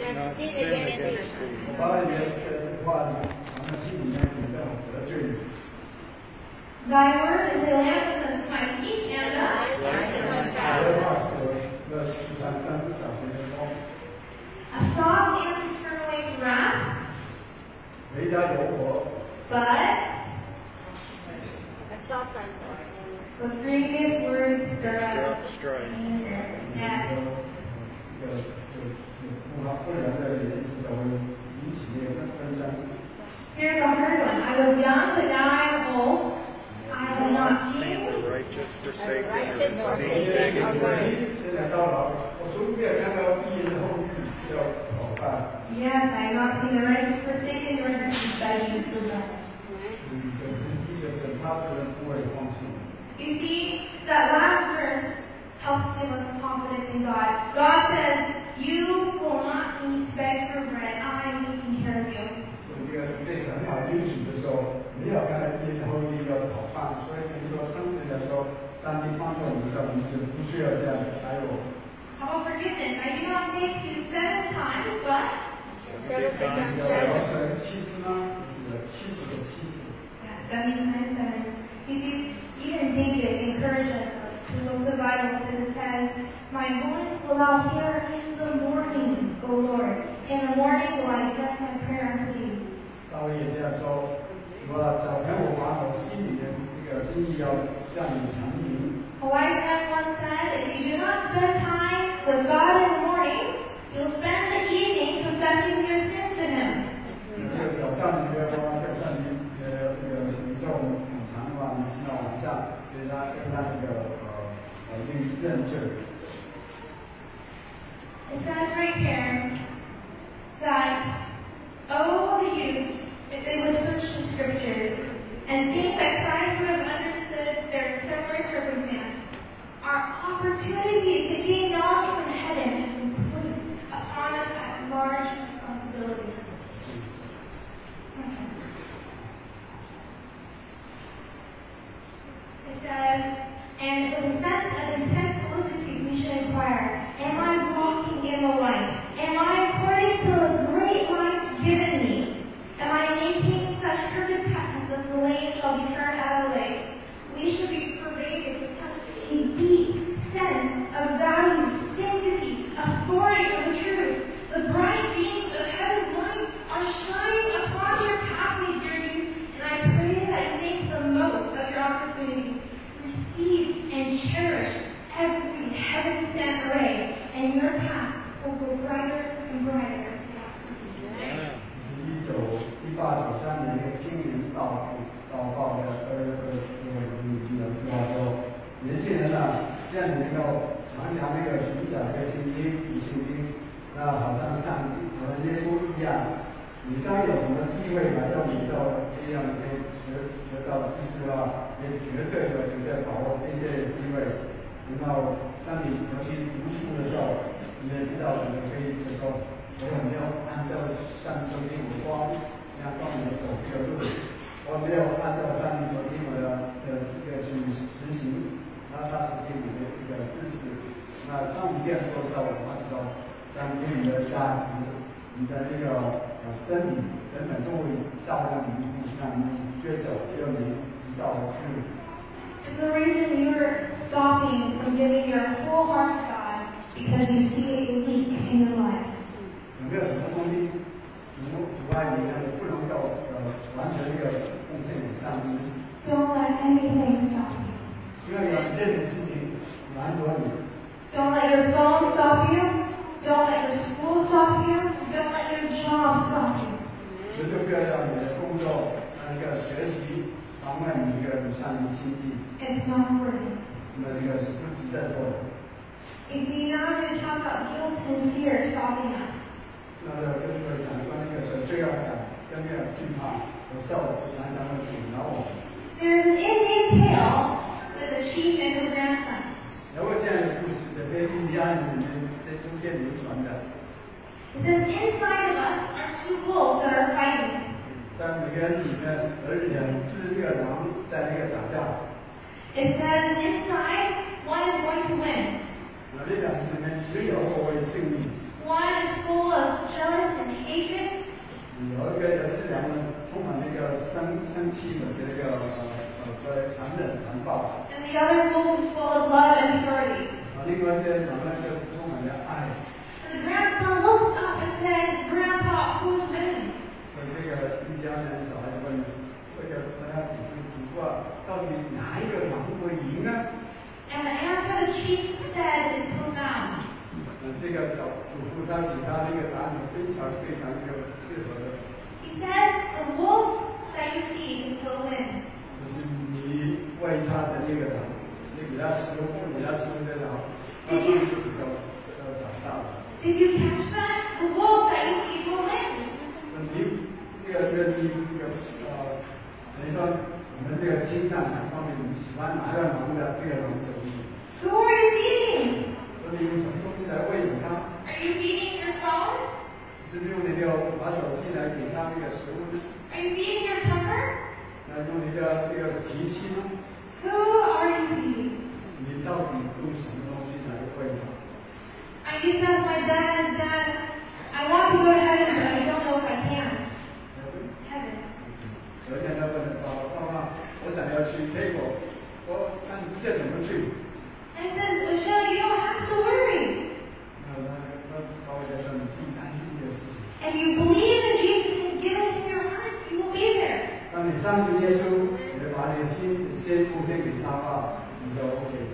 我把你的话藏在心里面，不要得罪你。 Thy word is a lamp unto my feet and a light unto my path. A soft answer turn away from wrath. But A soft answer. the previous words stir up strife. Yes. 这个就就不不良的言行才会引起这个纷争。 Here's the hard one. I was young, but now I am old. I will not Seeing eat. the righteous forsaken righteous or forsaken or right. 现在到老，我从没有看到一人后裔要讨饭。 Yes, I have not seen the righteous forsaken nor the seed begging for bread. 嗯，就是一些神他不能不会放弃。 You see, that last verse helps give us confidence in God. God says, you will not need to beg for bread. I am taking care of you. 所以这个对很好允许的时候，没有看到一人后裔要讨饭，所以你说上帝来说，上帝帮助我们的时候，我们是不需要这样子还有。 How about forgiveness? I do not take you seven times, but Seven times 要 seven. 是妻子吗？是妻子的妻子。 yeah, seventy times seven. You see, even David encouraged us to look the Bible because it says, my voice will I hear in the morning, O Lord. In the morning will I direct my prayer unto you. 大卫也这样说，我早晨我把我心里的这个心意要向你阐明。 A wise man once said, if you do not spend time with God in the morning, you'll spend the evening confessing your sins to Him. 这个早上你要要向你呃这个领受很长的话，你要晚上跟他跟他这个呃呃认认罪。 It says right here that, oh, the youth, if they would search the scriptures and think that Christ would have understood their similar circumstance, our opportunities to gain knowledge from heaven is put upon us at large responsibilities. It says, and with a sense of intense solicitude we should inquire, am I walking in the light? Am I according to the great light given me? Am I maintaining such perfect paths that the lame shall be turned out of the way? We should be pervaded with such a deep sense of value, sanctity, authority of the truth. The bright beams of heaven's light are shining upon your pathway, dear youth, and I pray that you make the most of your opportunities. Receive and cherish every heaven-sent ray, and your path will go brighter and brighter to God. 是一九一八九三年一个青年祷祷告的呃呃呃女人话说，年轻人啊，现在你们要常常那个寻找这个圣经、读圣经，那好像上帝好像耶稣一样，你当有什么机会来到宇宙，这样可以学学到知识的话，也绝对的绝对把握这些机会。然后当你尤其读书的时候，你也知道你可以就说，我有没有按照上帝所给我光，这样帮我走这个路，我没有按照上帝所给我的的一个去实行，然后他所给我的一个知识，那当你这样做的时候，我知道上帝你的价值，你的那个呃真理等等都会照亮你路上，你越走越明，直到去。 is the reason you're stopping from giving your whole heart to God because you see a leak in your life. 有没有什么东西阻阻碍你，让你不能够呃完成一个奉献给上帝？ Don't let anything stop you. 不要让任何事情拦阻你。 Don't let your phone stop you. Don't let your school stop you. Don't let your job stop you. 绝对不要让你的工作、那个学习妨碍你一个与上帝亲近。 It's not worth it. 那这个是不值得做的。 You see, now I'm going to talk about guilt and fear stopping us. 那个跟这个讲关那个是罪恶感跟那个惧怕和受常常会阻挠我。 There's an Indian tale with a chief and his grandson. 有个这样的故事，在这印第安人里面在中间流传的。 It says inside of us are two wolves that are fighting. 在每个人里面有两只这个狼在那个打架。 It says inside one is going to win. 那这两只里面只有我会胜利。 One is full of jealous and hatred. 有一个有这两个充满那个生生气的这个呃呃说残忍残暴。 And the other wolf is full of love and purity. 啊，另外一些狼呢就是充满了爱。 And the grandson looks up and says, Grandpa, who's winning? 所以这个印第安人小孩子问这个大家祖祖父啊，到底哪一个狼会赢呢？ And the answer the chief said is profound. 呃，这个小祖父他给他这个答案非常非常有适合的。 He said, the wolf that you feed will win. 就是你喂他的那个狼，你给他食物，给他食物的狼，他就比较呃长大了。 Did you catch that? The wolf that you feed will win. 你那个那个你那个呃，等于说我们这个倾向哪方面，你喜欢哪个狼的，这个狼就赢。 Who are you feeding? 所以用什么东西来喂它？ Are you feeding your phone? 是用那个把手机来给它那个食物呢？ Are you feeding your temper? 那用那个那个脾气呢？ Who are you feeding? 你到底用什么东西来喂它？ I used to ask my dad, Dad, I want to go to heaven, but I don't know if I can. Heaven. 有一天他问爸爸：“爸爸，我想要去天国，我但是不知道怎么去。” And he says, Michelle, you don't have to worry. 那那那爸爸就说：“你不担心这个事情。 If you believe in Jesus and give it in your heart, you will be there. 当你相信耶稣，你把你的心先奉献给他吧，你就 OK 的。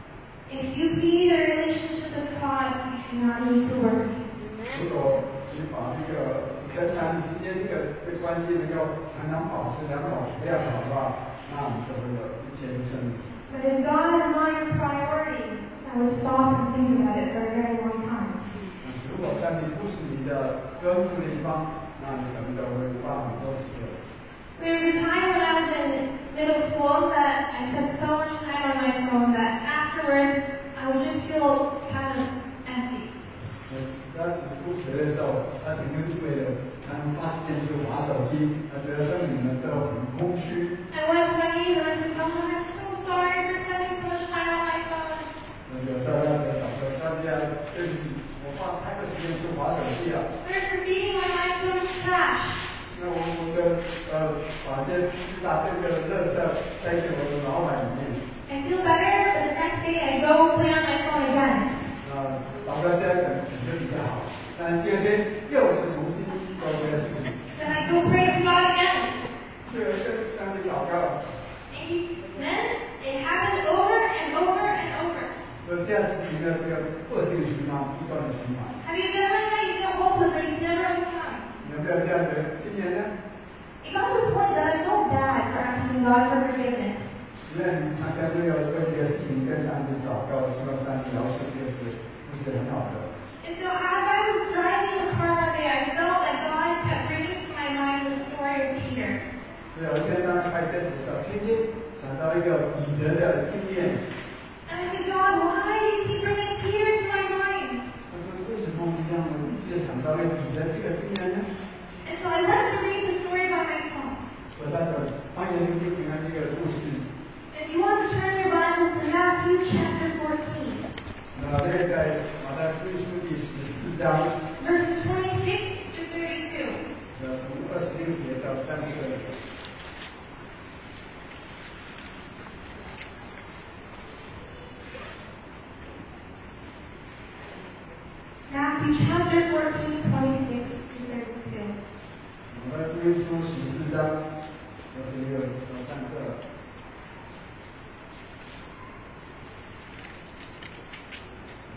If you feed a relationship with God, you do not need to worry. 如果你把这个跟上帝之间这个这关系能够常常保持良好、非常好的话，那你就会有一切的胜利。 But if God is not your priority, I would stop and think about it for a very long time. 如果上帝不是你的根部的一方，那你可能就会花很多时间。 There was a time when I was in middle school that I spent so much time on my phone that afterwards I would just feel kind of empty. 他只不学的时候，他曾经为了他能花时间去玩手机，他觉得生命呢都很空虚。 I went to my knees and I said, God, I'm so sorry for spending so much time on my phone. 有时候他就想说，大家对不起，我花太多时间去玩手机了。 Sorry for feeding my mind so much trash. 那我我的呃，把这把这个垃圾塞进我的脑海里面。 I feel better, but the next day I go play on my phone again. 啊，祷告现在感觉比较好，但第二天又是重新做这个事情。 Then I go pray to God again. 这个跟上帝祷告。 And he, then it happened over and over and over. 所以这样事情的这个恶性循环，不断的循环。 Have you been like that? You feel hopeless, but you never overcome. 有没有这样的经验呢？ It got to the point that I felt bad for asking God for forgiveness. 因为你常常没有为这个事情跟上帝祷告，希望上帝饶恕这个事，不是很好的。 And so as I was driving the car that day, I felt that God kept bringing to my mind the story of Peter. 所以有一天当开车的时候，天天想到一个彼得的经验。 And I said, God, why do you keep bringing Peter to my mind? 他说为什么我让我一直想到那个彼得这个经验呢？ And so I went to read the story by myself. 所以他就翻研究这个这个故事。 If you want to turn your Bibles to Matthew chapter fourteen. 那这个在马太福音书第十四章。 Verses twenty-six to thirty-two. 呃，从二十六节到三十二节。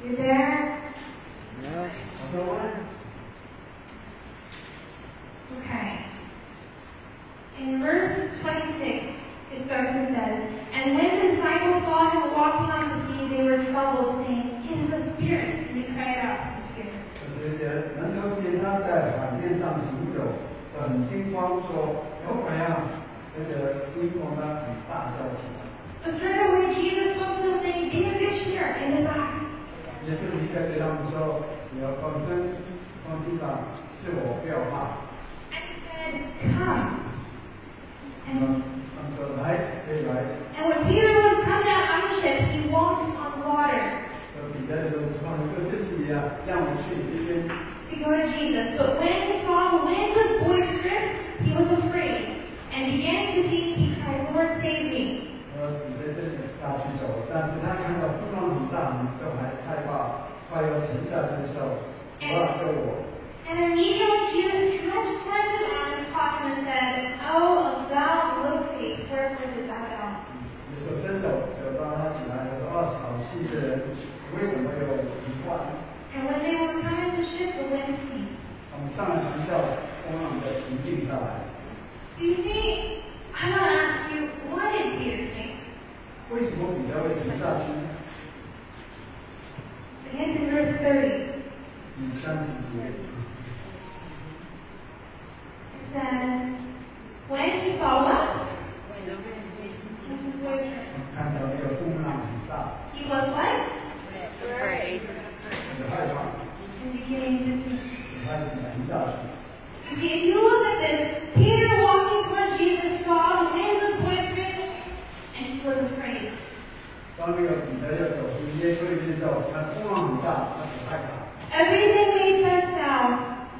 You there? No. Okay. In verse twenty-six, it starts and says, "And when the disciples saw him walking on the sea, they were troubled, saying, 'It is a spirit,' and they cried out to the spirit." 十节，人都见他在海面上行走，很惊慌，说：“有鬼啊！”而且惊慌呢，很大叫起来。 But straight away Jesus spoke to them, saying, "Be of good cheer, it is I." 耶稣立刻对他们说：“你要放心，放心吧，是我，不要怕。” And he said, "Come." And, 他们说：“来，可以来。” and when Peter was come down out of the ship, he walked on water. 彼得就说：“说就是你啊，让我去你这边。” To go to Jesus. But when he saw the wind was boisterous, he was afraid. And beginning to sink, he cried, "Lord, save me." 呃，彼得这下去走，但是他看到风浪很大，就还害怕，快要沉下去的时候，主啊，救我！ And immediately Jesus stretched forth his arm and caught him and said, "Oh, thou little faith, wherefore didst thou doubt?" 耶稣伸手就让他起来，说：“哦，小气的人，为什么有疑惑？” And when they were coming to the ship, the wind ceased. 他们上了船之后，风浪就平静下来。 You see, I want to ask you, why did Peter sink? 为什么彼得会沉下去？ Again in verse thirty. 第三十节。 It says, when he saw what? 看到那个风浪很大。 He was what? Afraid. 很害怕， And beginning to sink. 开始沉下去。 You see, if you look at this, Peter walking towards Jesus saw the wind was boisterous, and he was afraid. 当那个彼得要走出耶稣的时候，他风浪很大，他很害怕。 Everything made sense now.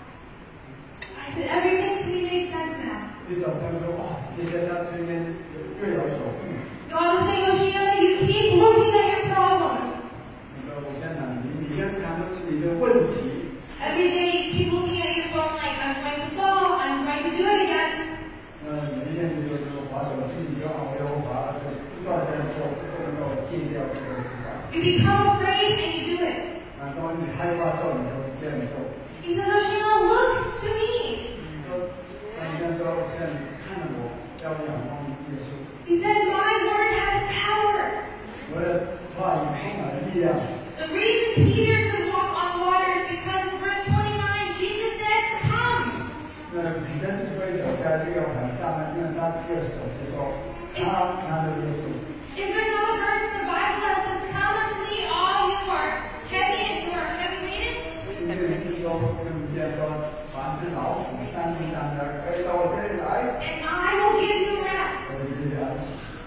I said, everything to me made sense now. 一小朋友说：“哇，现在他身边越有所顾。” God is saying, Oceana, you keep looking at your problems. 你说我现在你你要看的是你的问题。 Every day you keep looking at your phone like, I'm going to fall, I'm going to do it again. 那每一天你就就划手机，你就好又划，就不断在做，不能够戒掉这个习惯。 You become afraid and you do it. 啊，当你害怕之后，你就这样做。 He says, Oceana, look to me. 说，那你那时候现在你看着我，要仰望耶稣。 He said, my word has power. 我的话语充满了力量。 The reason Peter could walk on water is because in verse twenty-nine, Jesus said, come. 那彼得之所以走在这个海上呢，因为他这个手是说，他拿着耶稣。 Is there not a verse in the Bible that says, come unto me, all you are heavy and you are heavy laden? 今天是说，跟这样说，凡是劳苦担重担的，可以到我这里来。 And I will give you rest. 我给你安息。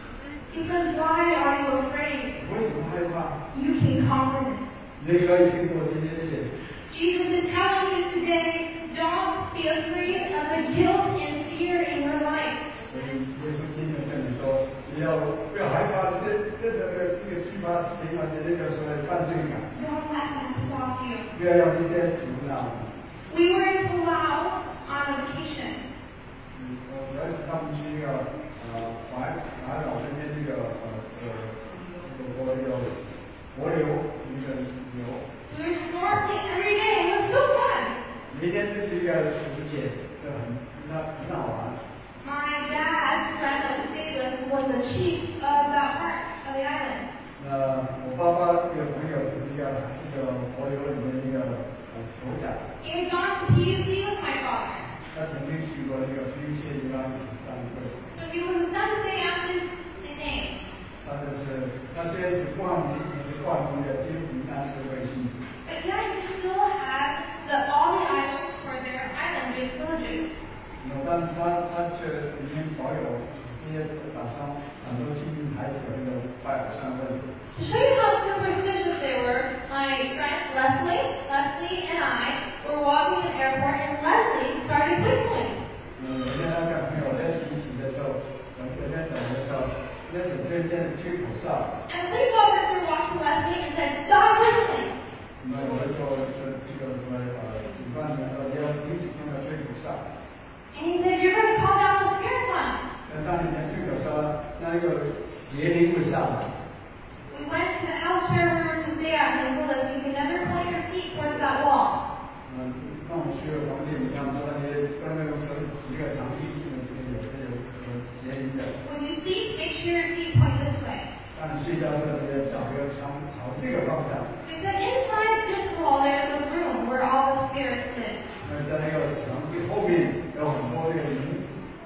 He says, why are you afraid? 为什么害怕？ You can conquer this. 你可以经过这些事。 Jesus is telling you today, don't be afraid of the guilt and fear in your life. 所以耶稣今天跟你说，你要不要害怕这这这个这个惧怕事情，而且那个所谓犯罪感， Don't let that stop you. 不要让这些阻挠。 We were in Palau on a vacation. 嗯，我儿子他们去那个呃环环岛这边那个呃这个这个国有国流那个流。 We were snorkeling every day. It was so fun. 每天就是一个浮潜，就很很很好玩。 My dad's friend that we stayed with was the chief of that part of the island. 那我爸爸这个朋友是一个这个国流里面那个呃首长。 He had gone to P U C with my father. 他曾经去过那个飞切地方一起上会。 So he was a Sunday after his name. 他就是他虽然是冠名，是冠名的基督徒，但是会信。 But yet he still had the, all the idols for their island-based villages. 那但他他却里面保有这些打伤很多居民还是有那个拜偶像问题。 To show you how superstitious they were, my friend Leslie, Leslie and I were walking in the airport and Leslie started whistling. 嗯，我跟他跟朋友在一起的时候，我在在等的时候，那是真正吹口哨。 And a police officer walked to Leslie and said, stop whistling. 那我就说这这个什么呃警官呢说要停止用的吹口哨。 And he said, you're going to call down the spirit one. 那当你在吹口哨，那个邪灵会上来。 We went to the house where we were to stay at and they told us you can 他们睡觉的时候也找一个朝朝这个方向。 They said inside this wall there's a room where all the spirits live. 那在那个墙壁后面有很多这个灵。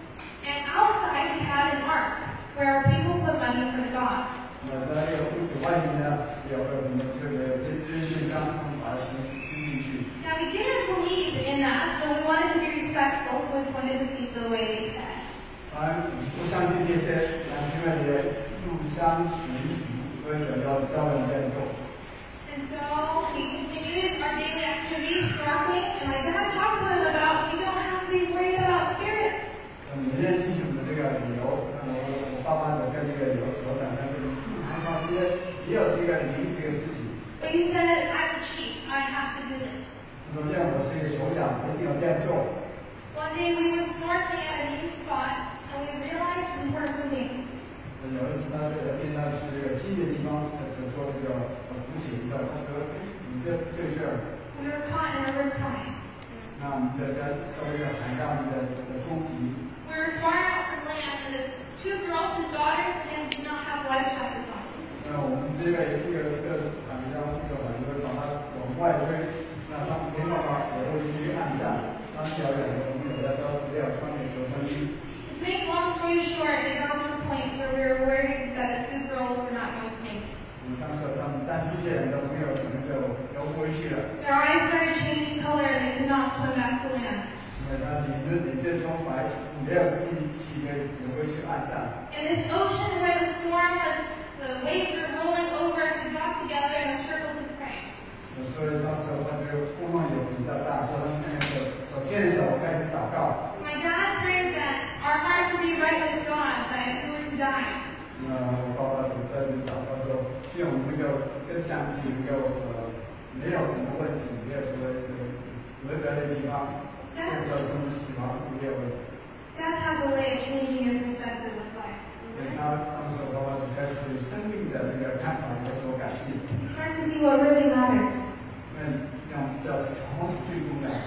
And outside we have an ark where people put money for the gods. 那在那个屋子外面呢，有个什么这个这这些章，他们把它吸吸进去。 Now we didn't believe in that, so we wanted to be respectful, so we pointed the people the way they said. 当然，不相信这些，但是因为也入乡随俗，所以想要教人这样做。 And so we continued our daily activities, snorkeling, and my dad talked to them about you don't have to be worried about spirits. 每天继续我们这个旅游，我我爸爸的跟这个旅游所长跟这个路航方这些也有这个灵这个事情。 But he said, as a chief, I have to do this. 他说，让我是一个首长，我一定要这样做。 One day we were snorkeling at a new spot, and we realized we weren't moving. 有一次他这个见到是这个新的地方，他就做这个浮潜一下，他说：“哎，你这对这儿。” We were caught in a riptide. 那我们在在受这个海浪的的冲击。 We were far out from land, and the two girls and daughters and did not have life jackets on. 那我们这个这个这个海浪这个海流把它往外推，那他们没办法也会去岸上。当时有两个朋友在都只要穿着救生衣。 To make long story short, it got to the point where we were worried that the two girls were not going to make it. 嗯，当时他们但是这两个朋友可能就游不回去了。 Their eyes started changing color, and they could not swim back to land. 因为他领着领着装白，没有力气可以游回去岸上。 In this ocean where the storm was, the waves were rolling over, and we got together in a circle to pray. 所以当时他就风浪也比较大，所以他们那个手牵手开始祷告。 My dad prayed that our hearts would be right with God, that if we were to die. 那我爸爸就在这祷告说，希望能够跟上帝能够呃没有什么问题，没有什么合格的地方，这叫什么死亡没有问题。 That has a way of changing your perspective of life. 他当时爸爸就开始对生命的那个看法有所改变。 It's hard to see what really matters. 那那叫什么是最重要的？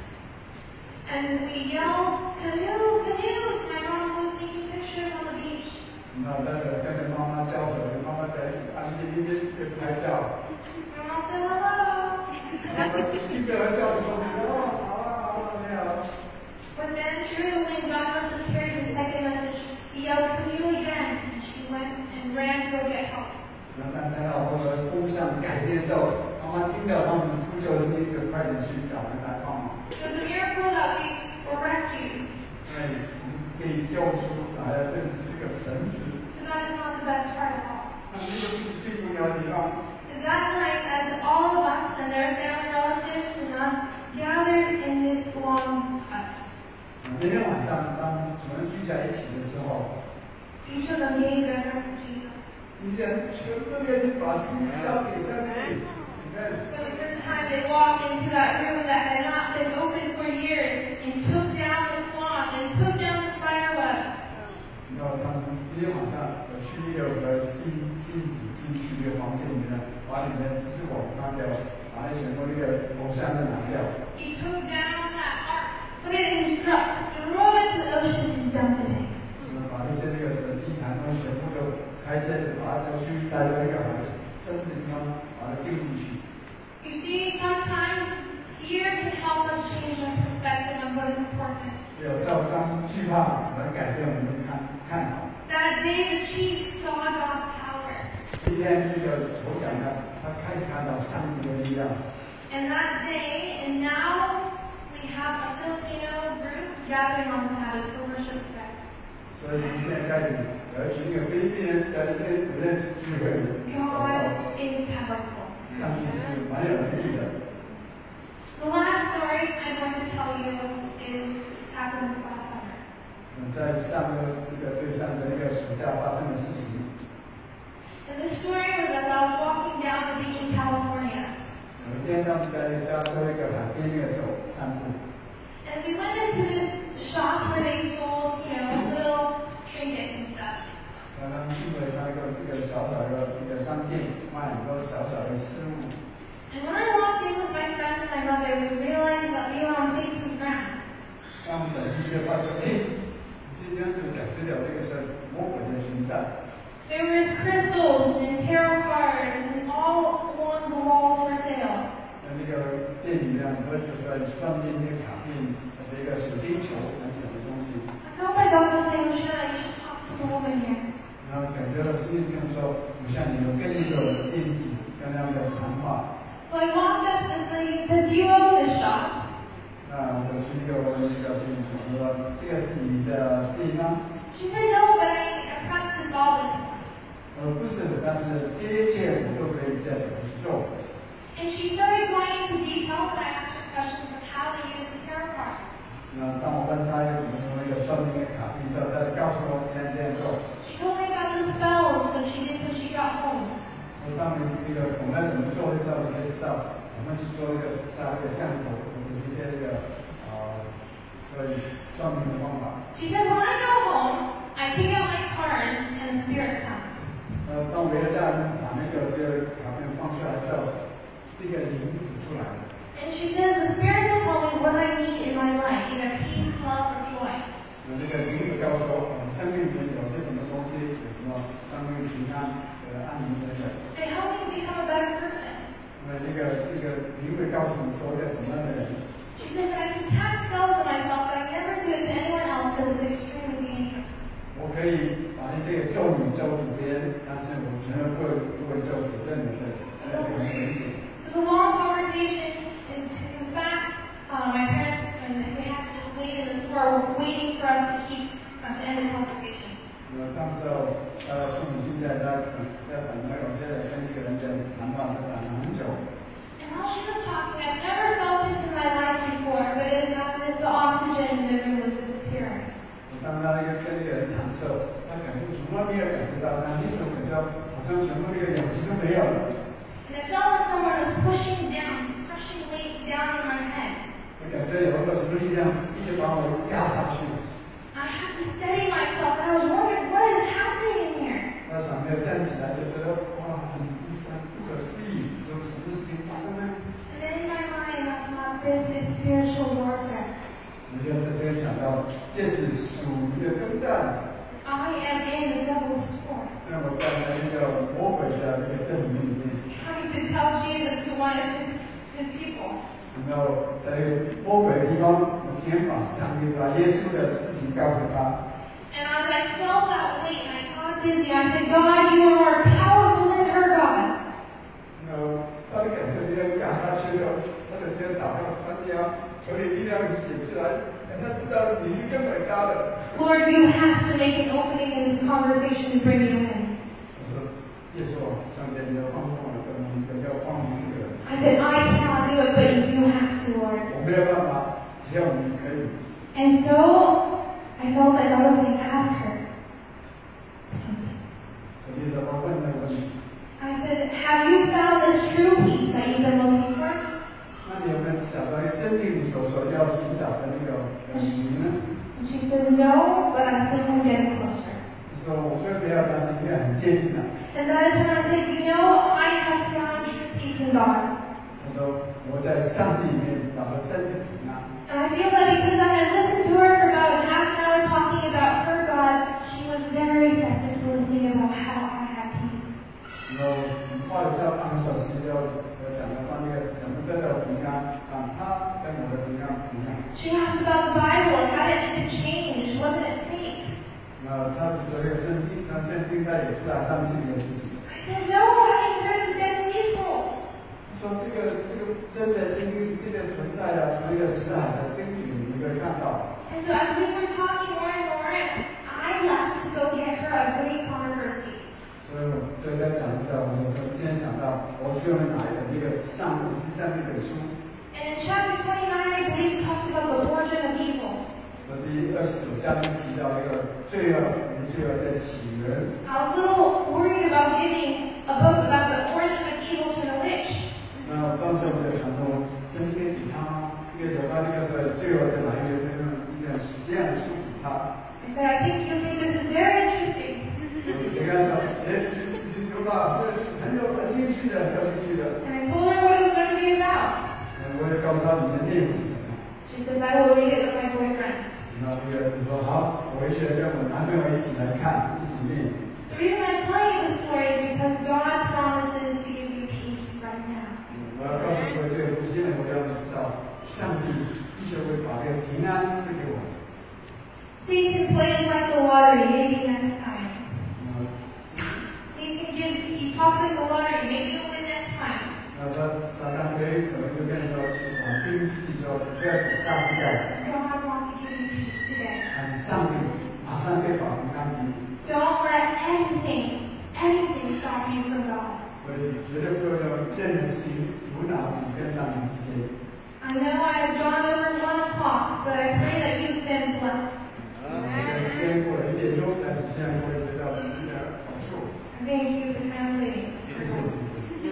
And we yelled, canoe, canoe! My mom was taking pictures on the beach. 那那个跟着妈妈叫手，妈妈在岸边边就拍照。 My mom said hello. 一个人叫说：“哦，好啊，好啊，你好。” But then, truly, when God must have carried the second message, he yelled canoe again, and she went and ran to go get help. 然后但是到后来风向改变之后，妈妈听到他们呼救声音，就快点去找人来帮忙。 It was a miracle that we were rescued. 哎，被救出来了，这是个神职。 But that is not the best part of all. 那这个不是最重要的地方。 Is that night, as all of us and their family relatives and us gathered in this long hut. 那天晚上，当主人聚在一起的时候， each of them gave their heart to Jesus. 一些人全部愿意把自己交给上帝。你看。 For the first time, they walked into that room that had not been open for years and took down the cloth and took down the spider web. 然后他们今天晚上有去有个禁禁止进去一个房间里面，把里面蜘蛛网拿掉，把那全部那个偶像都拿掉。 He took down that ark, put it in his truck, threw it to the ocean, and dumped it in. 把那些那个什么祭坛东西全部都开车子把它小区带到那个海深的地方，把它丢进去。 You see, sometimes fear can help us change our perspective on what is important. 有时候当惧怕来改变我们的看看法。 That day, the chief saw God's power. 今天这个首长呢，他开始看到上帝的力量。 And that day, and now we have a Filipino group gathering on the Sabbath for worship together. 所以从现在开始，有一群那个菲律宾人在那边不认识聚会。 God is powerful. 上帝是蛮有能力的。 The last story I'm going to tell you is happened last summer. 在上个这个对上的那个暑假发生的事情。 And the story was as I was walking down the beach in California. 有一天他们在加州一个海边那个走散步。 And we went into this shop where they sold, you know, little trinkets and stuff. 然后他们进了他一个一个小小的一个商店，卖很多小小的饰物。 And when I walked in with my friends and my mother, we realized that we were on sacred ground. 当我们走进去发现，哎，今天就讲这条那个是魔鬼的巡战。 There were crystals 个电影呢，或者说上面一些卡片，或者一个水晶球等等的东西。 I felt like God was saying, Shana, you should talk to the woman here. 然后感觉到心里面说，我像你们跟一个电影刚刚的谈话。 So I walked up to the lady and said, do you own this shop? 那我去一个问一个店主说，这个是你的店吗？ She said, no, but I, I practiced all this. 呃，不是，但是这一切我都可以在这里做。 And she started going into detail and I asked her questions of how to use the tarot card. 那当我问他有怎么用那个算命的卡片之后，他就告诉我现在这样做。 She told me about the spells that she did when she got home. 我当你这个懂得怎么做的时候，你就知道怎么去做一个下一个降头或者一些这个呃，所以算命的方法。 She said, when I go home, I take out my cards and the spirits come. 呃，当我回到家里把那个这个卡片放出来之后，这个灵就出来了。 And she says, the spirits will tell me what I need in my life, either peace, love, or joy. 那那个灵会告诉我，呃，生命里面有些什么东西，有什么生命平安、呃安宁等等。 It helped me to become a better person. 那那个那个灵会告诉你说要什么样的人。 She said that I can cast spells on myself, but I never do it to anyone else because it's extremely dangerous. 我可以把这些咒语咒给别人，但是我绝对不会不会咒给任何人，任何人。 It was a long conversation. In, in fact, uh, my parents and we had to just wait in the store, waiting for us to keep us to end the conversation. 呃，当时候呃父母亲在在等在等那个现在跟一个人在谈话，在谈了很久。 And while she was talking, I've never felt this in my life before, but it is as if the oxygen in the room was disappearing. 当他那个跟那个人谈的时候，他感觉从来没有感觉到，他那时候感觉到好像全部那个氧气都没有了。 And it felt like someone was pushing down, crushing weight down on my head. 我感觉有一个什么力量一直把我压下去。 I had to steady myself, and I was wondering what is happening in here. 那小朋友站起来就觉得哇，很不可思议，有什么事情发生呢？ And then in my mind, I thought, this is spiritual warfare. 我就这边想到，这是属灵的征战。 I am in the devil's sport. 那我在那个魔鬼的那个阵营里面， Trying to tell Jesus to one of his, his people. 然后在魔鬼的地方，我先把上帝把耶稣的事情告诉他。 And as I felt that weight and I got dizzy, I said, God, you are more powerful than her God. 然后他的感受力量压下去了，他就先祷告参加，求你力量写出来，让他知道你是更伟大的。 Lord, you have to make an opening in this conversation and bring it in. 我说，耶稣啊，上帝你要帮助我，跟我们要帮助这个人。 I said, I cannot do it, but you have to, Lord. 我没有办法，只要你可以。 And so, I felt like I was going to ask her something. 所以说，我问那个问题。 I said, have you found this true peace that you've been looking for? 那你有没有想到真正你所说要寻找的那个灵呢？ And she said, no, but I think I'm getting closer. 说我虽然没有，但是应该很接近了。 And that is when I said, you know, I have found true peace in God. 他说我在上帝里面找到真的平安。 And I feel that because I had listened to her for about half an hour talking about her God, she was very receptive to listening about how I had peace. 然后话语叫按手机要要讲的关于怎么得到平安，让他跟我的平安平安。 She asked about the Bible and how did it change? What did it take? 那他这个圣经，像圣经他也是来相信的事情。 I said, no, I there's been people. 说这个这个真的经历这个存在的那个死海的根据，你会看到。 And so as we were talking more and more, I left to go get her a Greek controversy. 所以我就在讲一下，我就今天想到我去哪里的那个上帝第三那本书。 And in chapter twenty-nine, I believe it talks about the origin of evil. 我第二十九章提到一个罪恶，罪恶的起源。 I was a little worried about giving a book about the origin of evil to the witch. 那当时我在想说，真可以给他一个找到那个罪恶的来源，那个一个这样的书给他。 I said, I think you think this is very interesting. 我跟他说，哎，有吧，这是很有很兴趣的，很有兴趣的。 And I told her what it was going to be about. 我也告诉他里面内容是什么。 She says, I will read it with my boyfriend. 然后那个人说好，我回去跟我男朋友一起来看，一起念。 The reason I'm telling you this story is because God promises to give you peace right now. 我要告诉各位这个故事呢， plays like the lottery, maybe next time. He can give, he talks like the lottery, maybe you'll win next time. 那他常常可以可能就变成说，啊，第一次说这个只上帝在， God wants to give you peace today. 啊，上帝马上可以保护他们。 Don't let anything, anything stop you from God. 所以绝对不要有任何事情阻挠你跟上帝之间。 I know I have gone over one o'clock, but I pray that you've been blessed. 时间过了一点钟，但是现在我也得到一点好处。 Thank you for handling. 谢谢谢谢。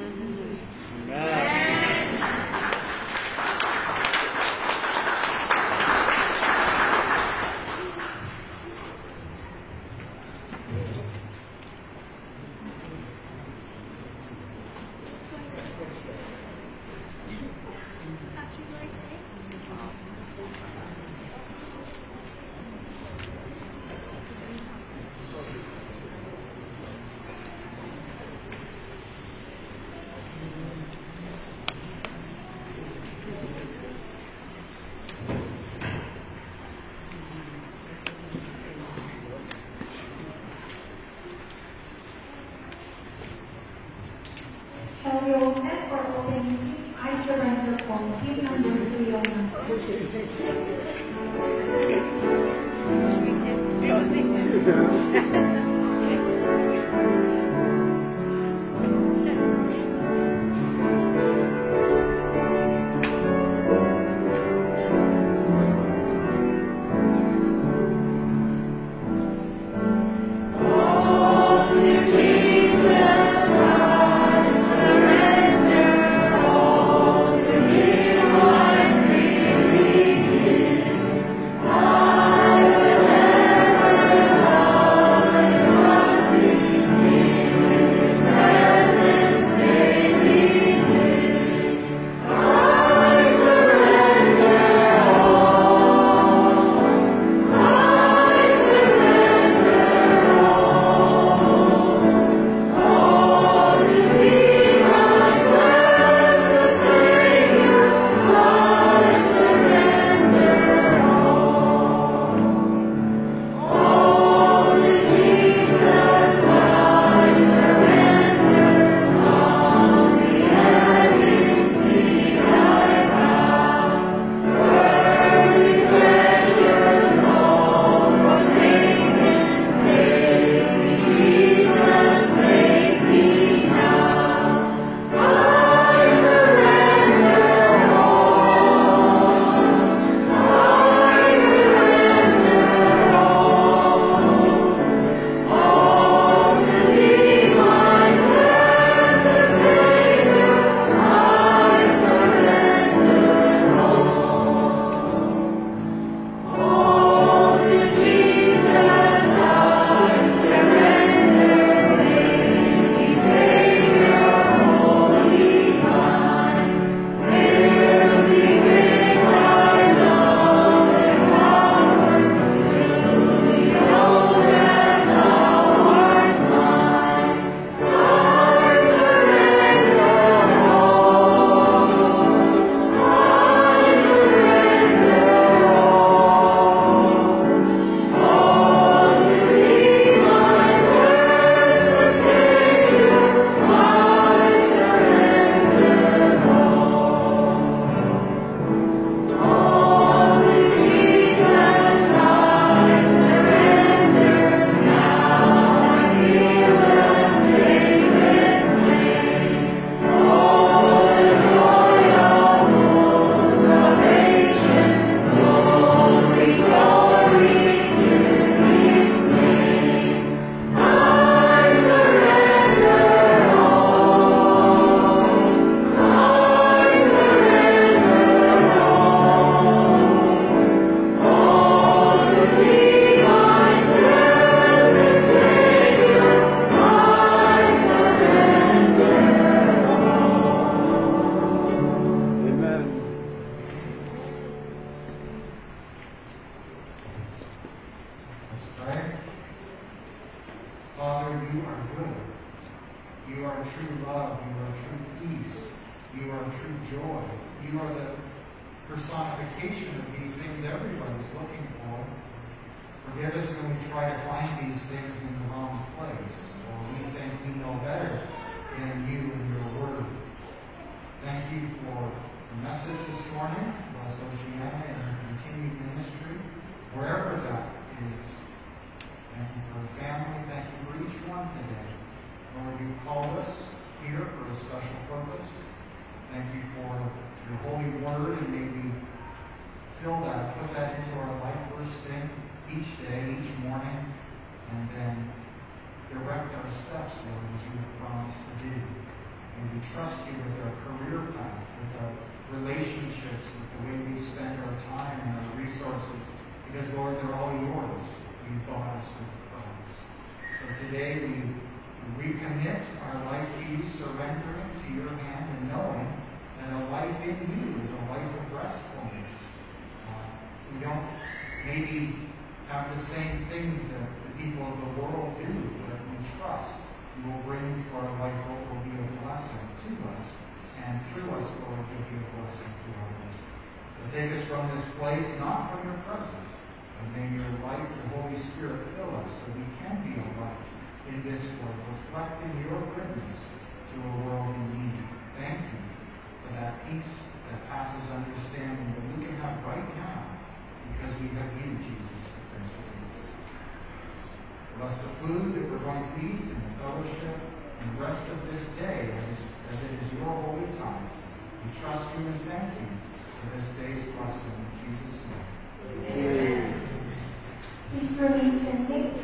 Shall we open it or open I surrender form? Pew number three oh nine. Forgive us when we try to find these things in the wrong place, or we think we know better than you and your word. Thank you for the message this morning. Bless Oceana and her continued ministry, wherever that is. Thank you for her family. Thank you for each one today. Lord, you called us here for a special purpose. Thank you for your holy word, and may we fill that, put that into our life first thing each day, each morning, and then direct our steps, Lord, as you have promised to do. And we trust you with our career path, with our relationships, with the way we spend our time and our resources, because, Lord, they're all yours. You bought us with a price. So today we recommit our life to you, surrendering to your hand and knowing that a life in you is a life of restfulness. Uh, we don't maybe have the same things that the people of the world do, so that we trust you will bring to our life what will be a blessing to us, and through us, Lord, will be a blessing to others. So take us from this place, not from your presence, but may your light, the Holy Spirit, fill us so we can be a light in this world, reflecting your goodness to a world in need. Thank you for that peace that passes understanding that we can have right now because we have you, Jesus, the Prince of Peace. Bless the food that we're going to eat and the fellowship and the rest of this day as, as it is your holy time. We trust you and thank you for this day's blessing in Jesus' name. Amen. Please remain standing.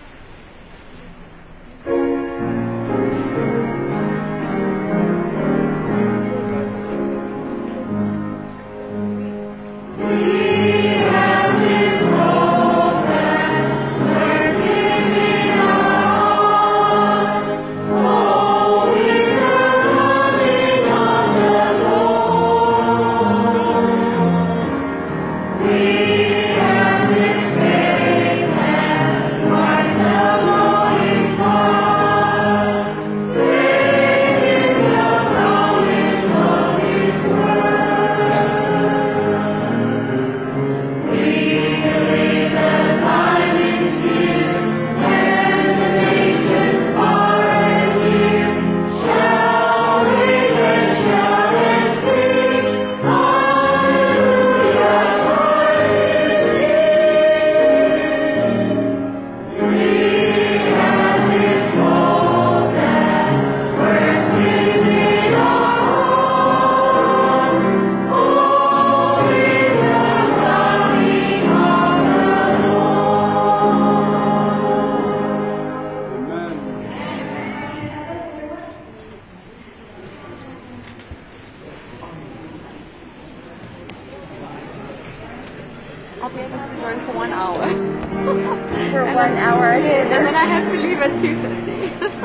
I'll be able to join for one hour. For one hour? Yes, and then I have to leave at two thirty.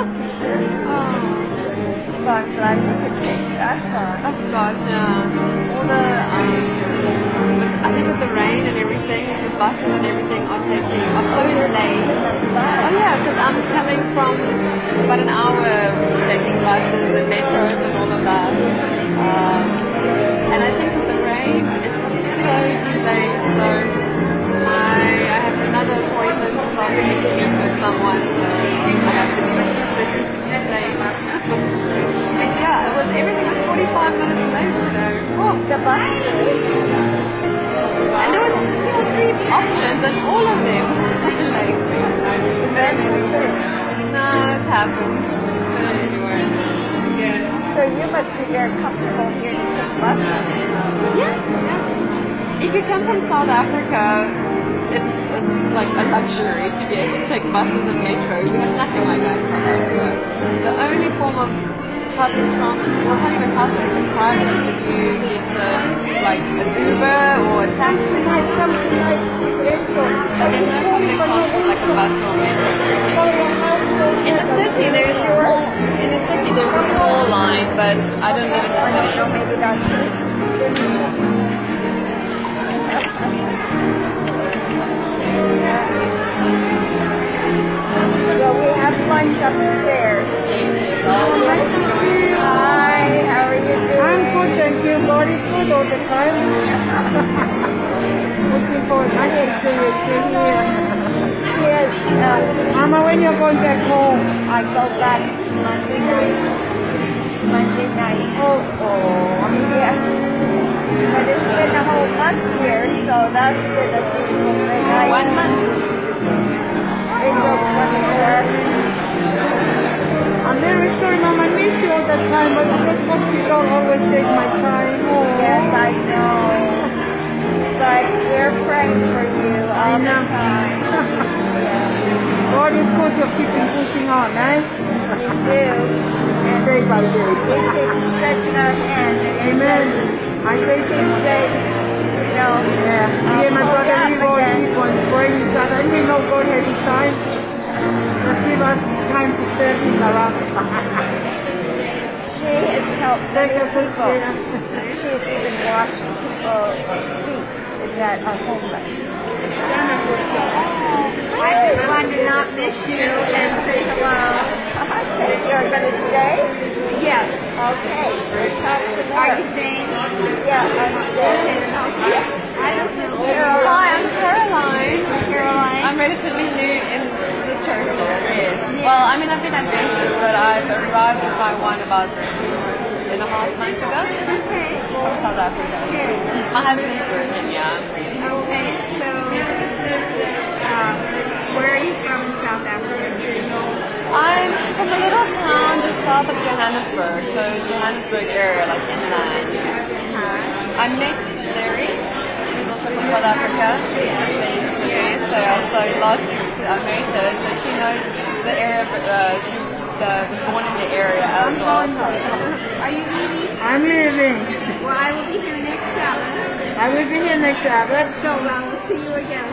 Oh. So I'm glad you could take that time. Oh gosh, yeah. All the, um, with, I think with the rain and everything, the buses and everything are taking, are so late. Oh yeah, because I'm coming from about an hour taking buses and metros and all of that. Um, and I think with the rain, it's so delayed, so my, I have another appointment to meet with someone, so I have to be late. But yeah, it was, everything was forty-five minutes late today. Oh, The bus. and there was two or three options, and all of them were late. Is that true? No, it happened. But anyway. So you must be very comfortable here to take buses. Yeah, yeah. If you come from South Africa, it's, it's like a luxury to be able to take buses and metro. We have nothing like that in South Africa. The only form of public transport, well, not even public, it's private, that you get the, like an Uber or a taxi. Like something like this airport. But there's no public transport like a bus or a metro. In the city, there's a small, in the city there's a small line, but I don't live in the city. So maybe that's it. So we have lunch upstairs. Oh, nice to join you. Hi, how are you doing? I'm good, thank you. God is good all the time. Looking forward to seeing you here. Yes. Uh, Mama, when you're going back home? I go back Monday night. Monday night. Oh, oh. Yeah. But it's been a whole month here, so that's been a beautiful thing. I, One month. April twenty-fourth. I'm very sorry, Mama. I miss you all the time, but it's just what you don't always take my time. Oh. Yes, I know. But we're praying for you all the time. Yeah. God is good. You're keeping pushing on, eh? We do. And Day by day. we keep stretching our hands. Amen. I say Keep saying, you know, yeah. Me and my hold brother, we up go again. keep on praying each other. And we know God has His time. Just give us time to stir things around. She has helped many Thank you, people. Sister. She has even washed people's feet that are homeless. I just wanted to not miss you and say hello. You're going to stay? Yes. Okay. We'll talk tomorrow. Are you staying? Yeah, I'm staying. I don't know. Caroline. Hi, I'm Caroline. Caroline. I'm relatively new in the church here. Yes. Well, I mean, I've been Adventist, but I've arrived in Taiwan about two and a half months ago. Okay. From South Africa. Good. My husband's working, yeah. I'm reading. Okay, so um, where are you from in South Africa? I'm from a little town just south of Johannesburg, so Johannesburg area, like inland. Uh, I met Larry. She's also from South Africa. I think so also last week I met her, so she knows the area. Uh, she uh, was born in the area as well. are you leaving? I'm leaving. Well, I will be here next Sabbath, I will be here next Sabbath. so I will see you again.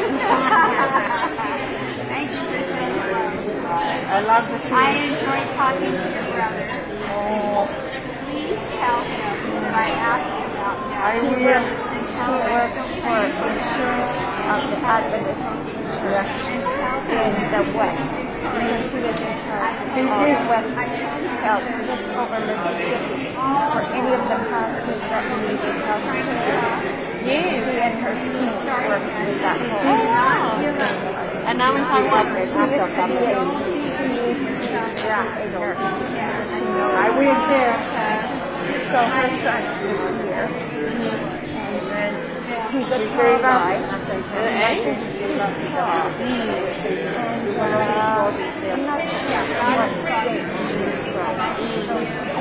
Thank you, sister. I love the I tea. enjoy talking to your brother. Oh, Please tell him that I asked you about that. I She will. works, she works for insurance of the Adventist Church in the West. And she was in charge of all the West Health just over Mississippi for any of the pastors that needed health care. Yes. She and her team worked with that whole. Oh wow. And now in Taiwan. She used to be a, she used to be yeah, a nurse. She knows. I will share. So her son is here. And then he's a tall guy. Eh? He's tall. And uh, I'm not sure what state she's from. So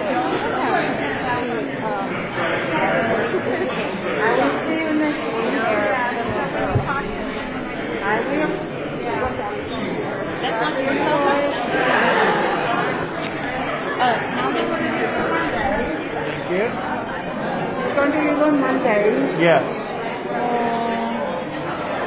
she, um, I will see you next week. I will. That's not your cell phone? Oh, Yeah. It's going to be on Monday. Yes.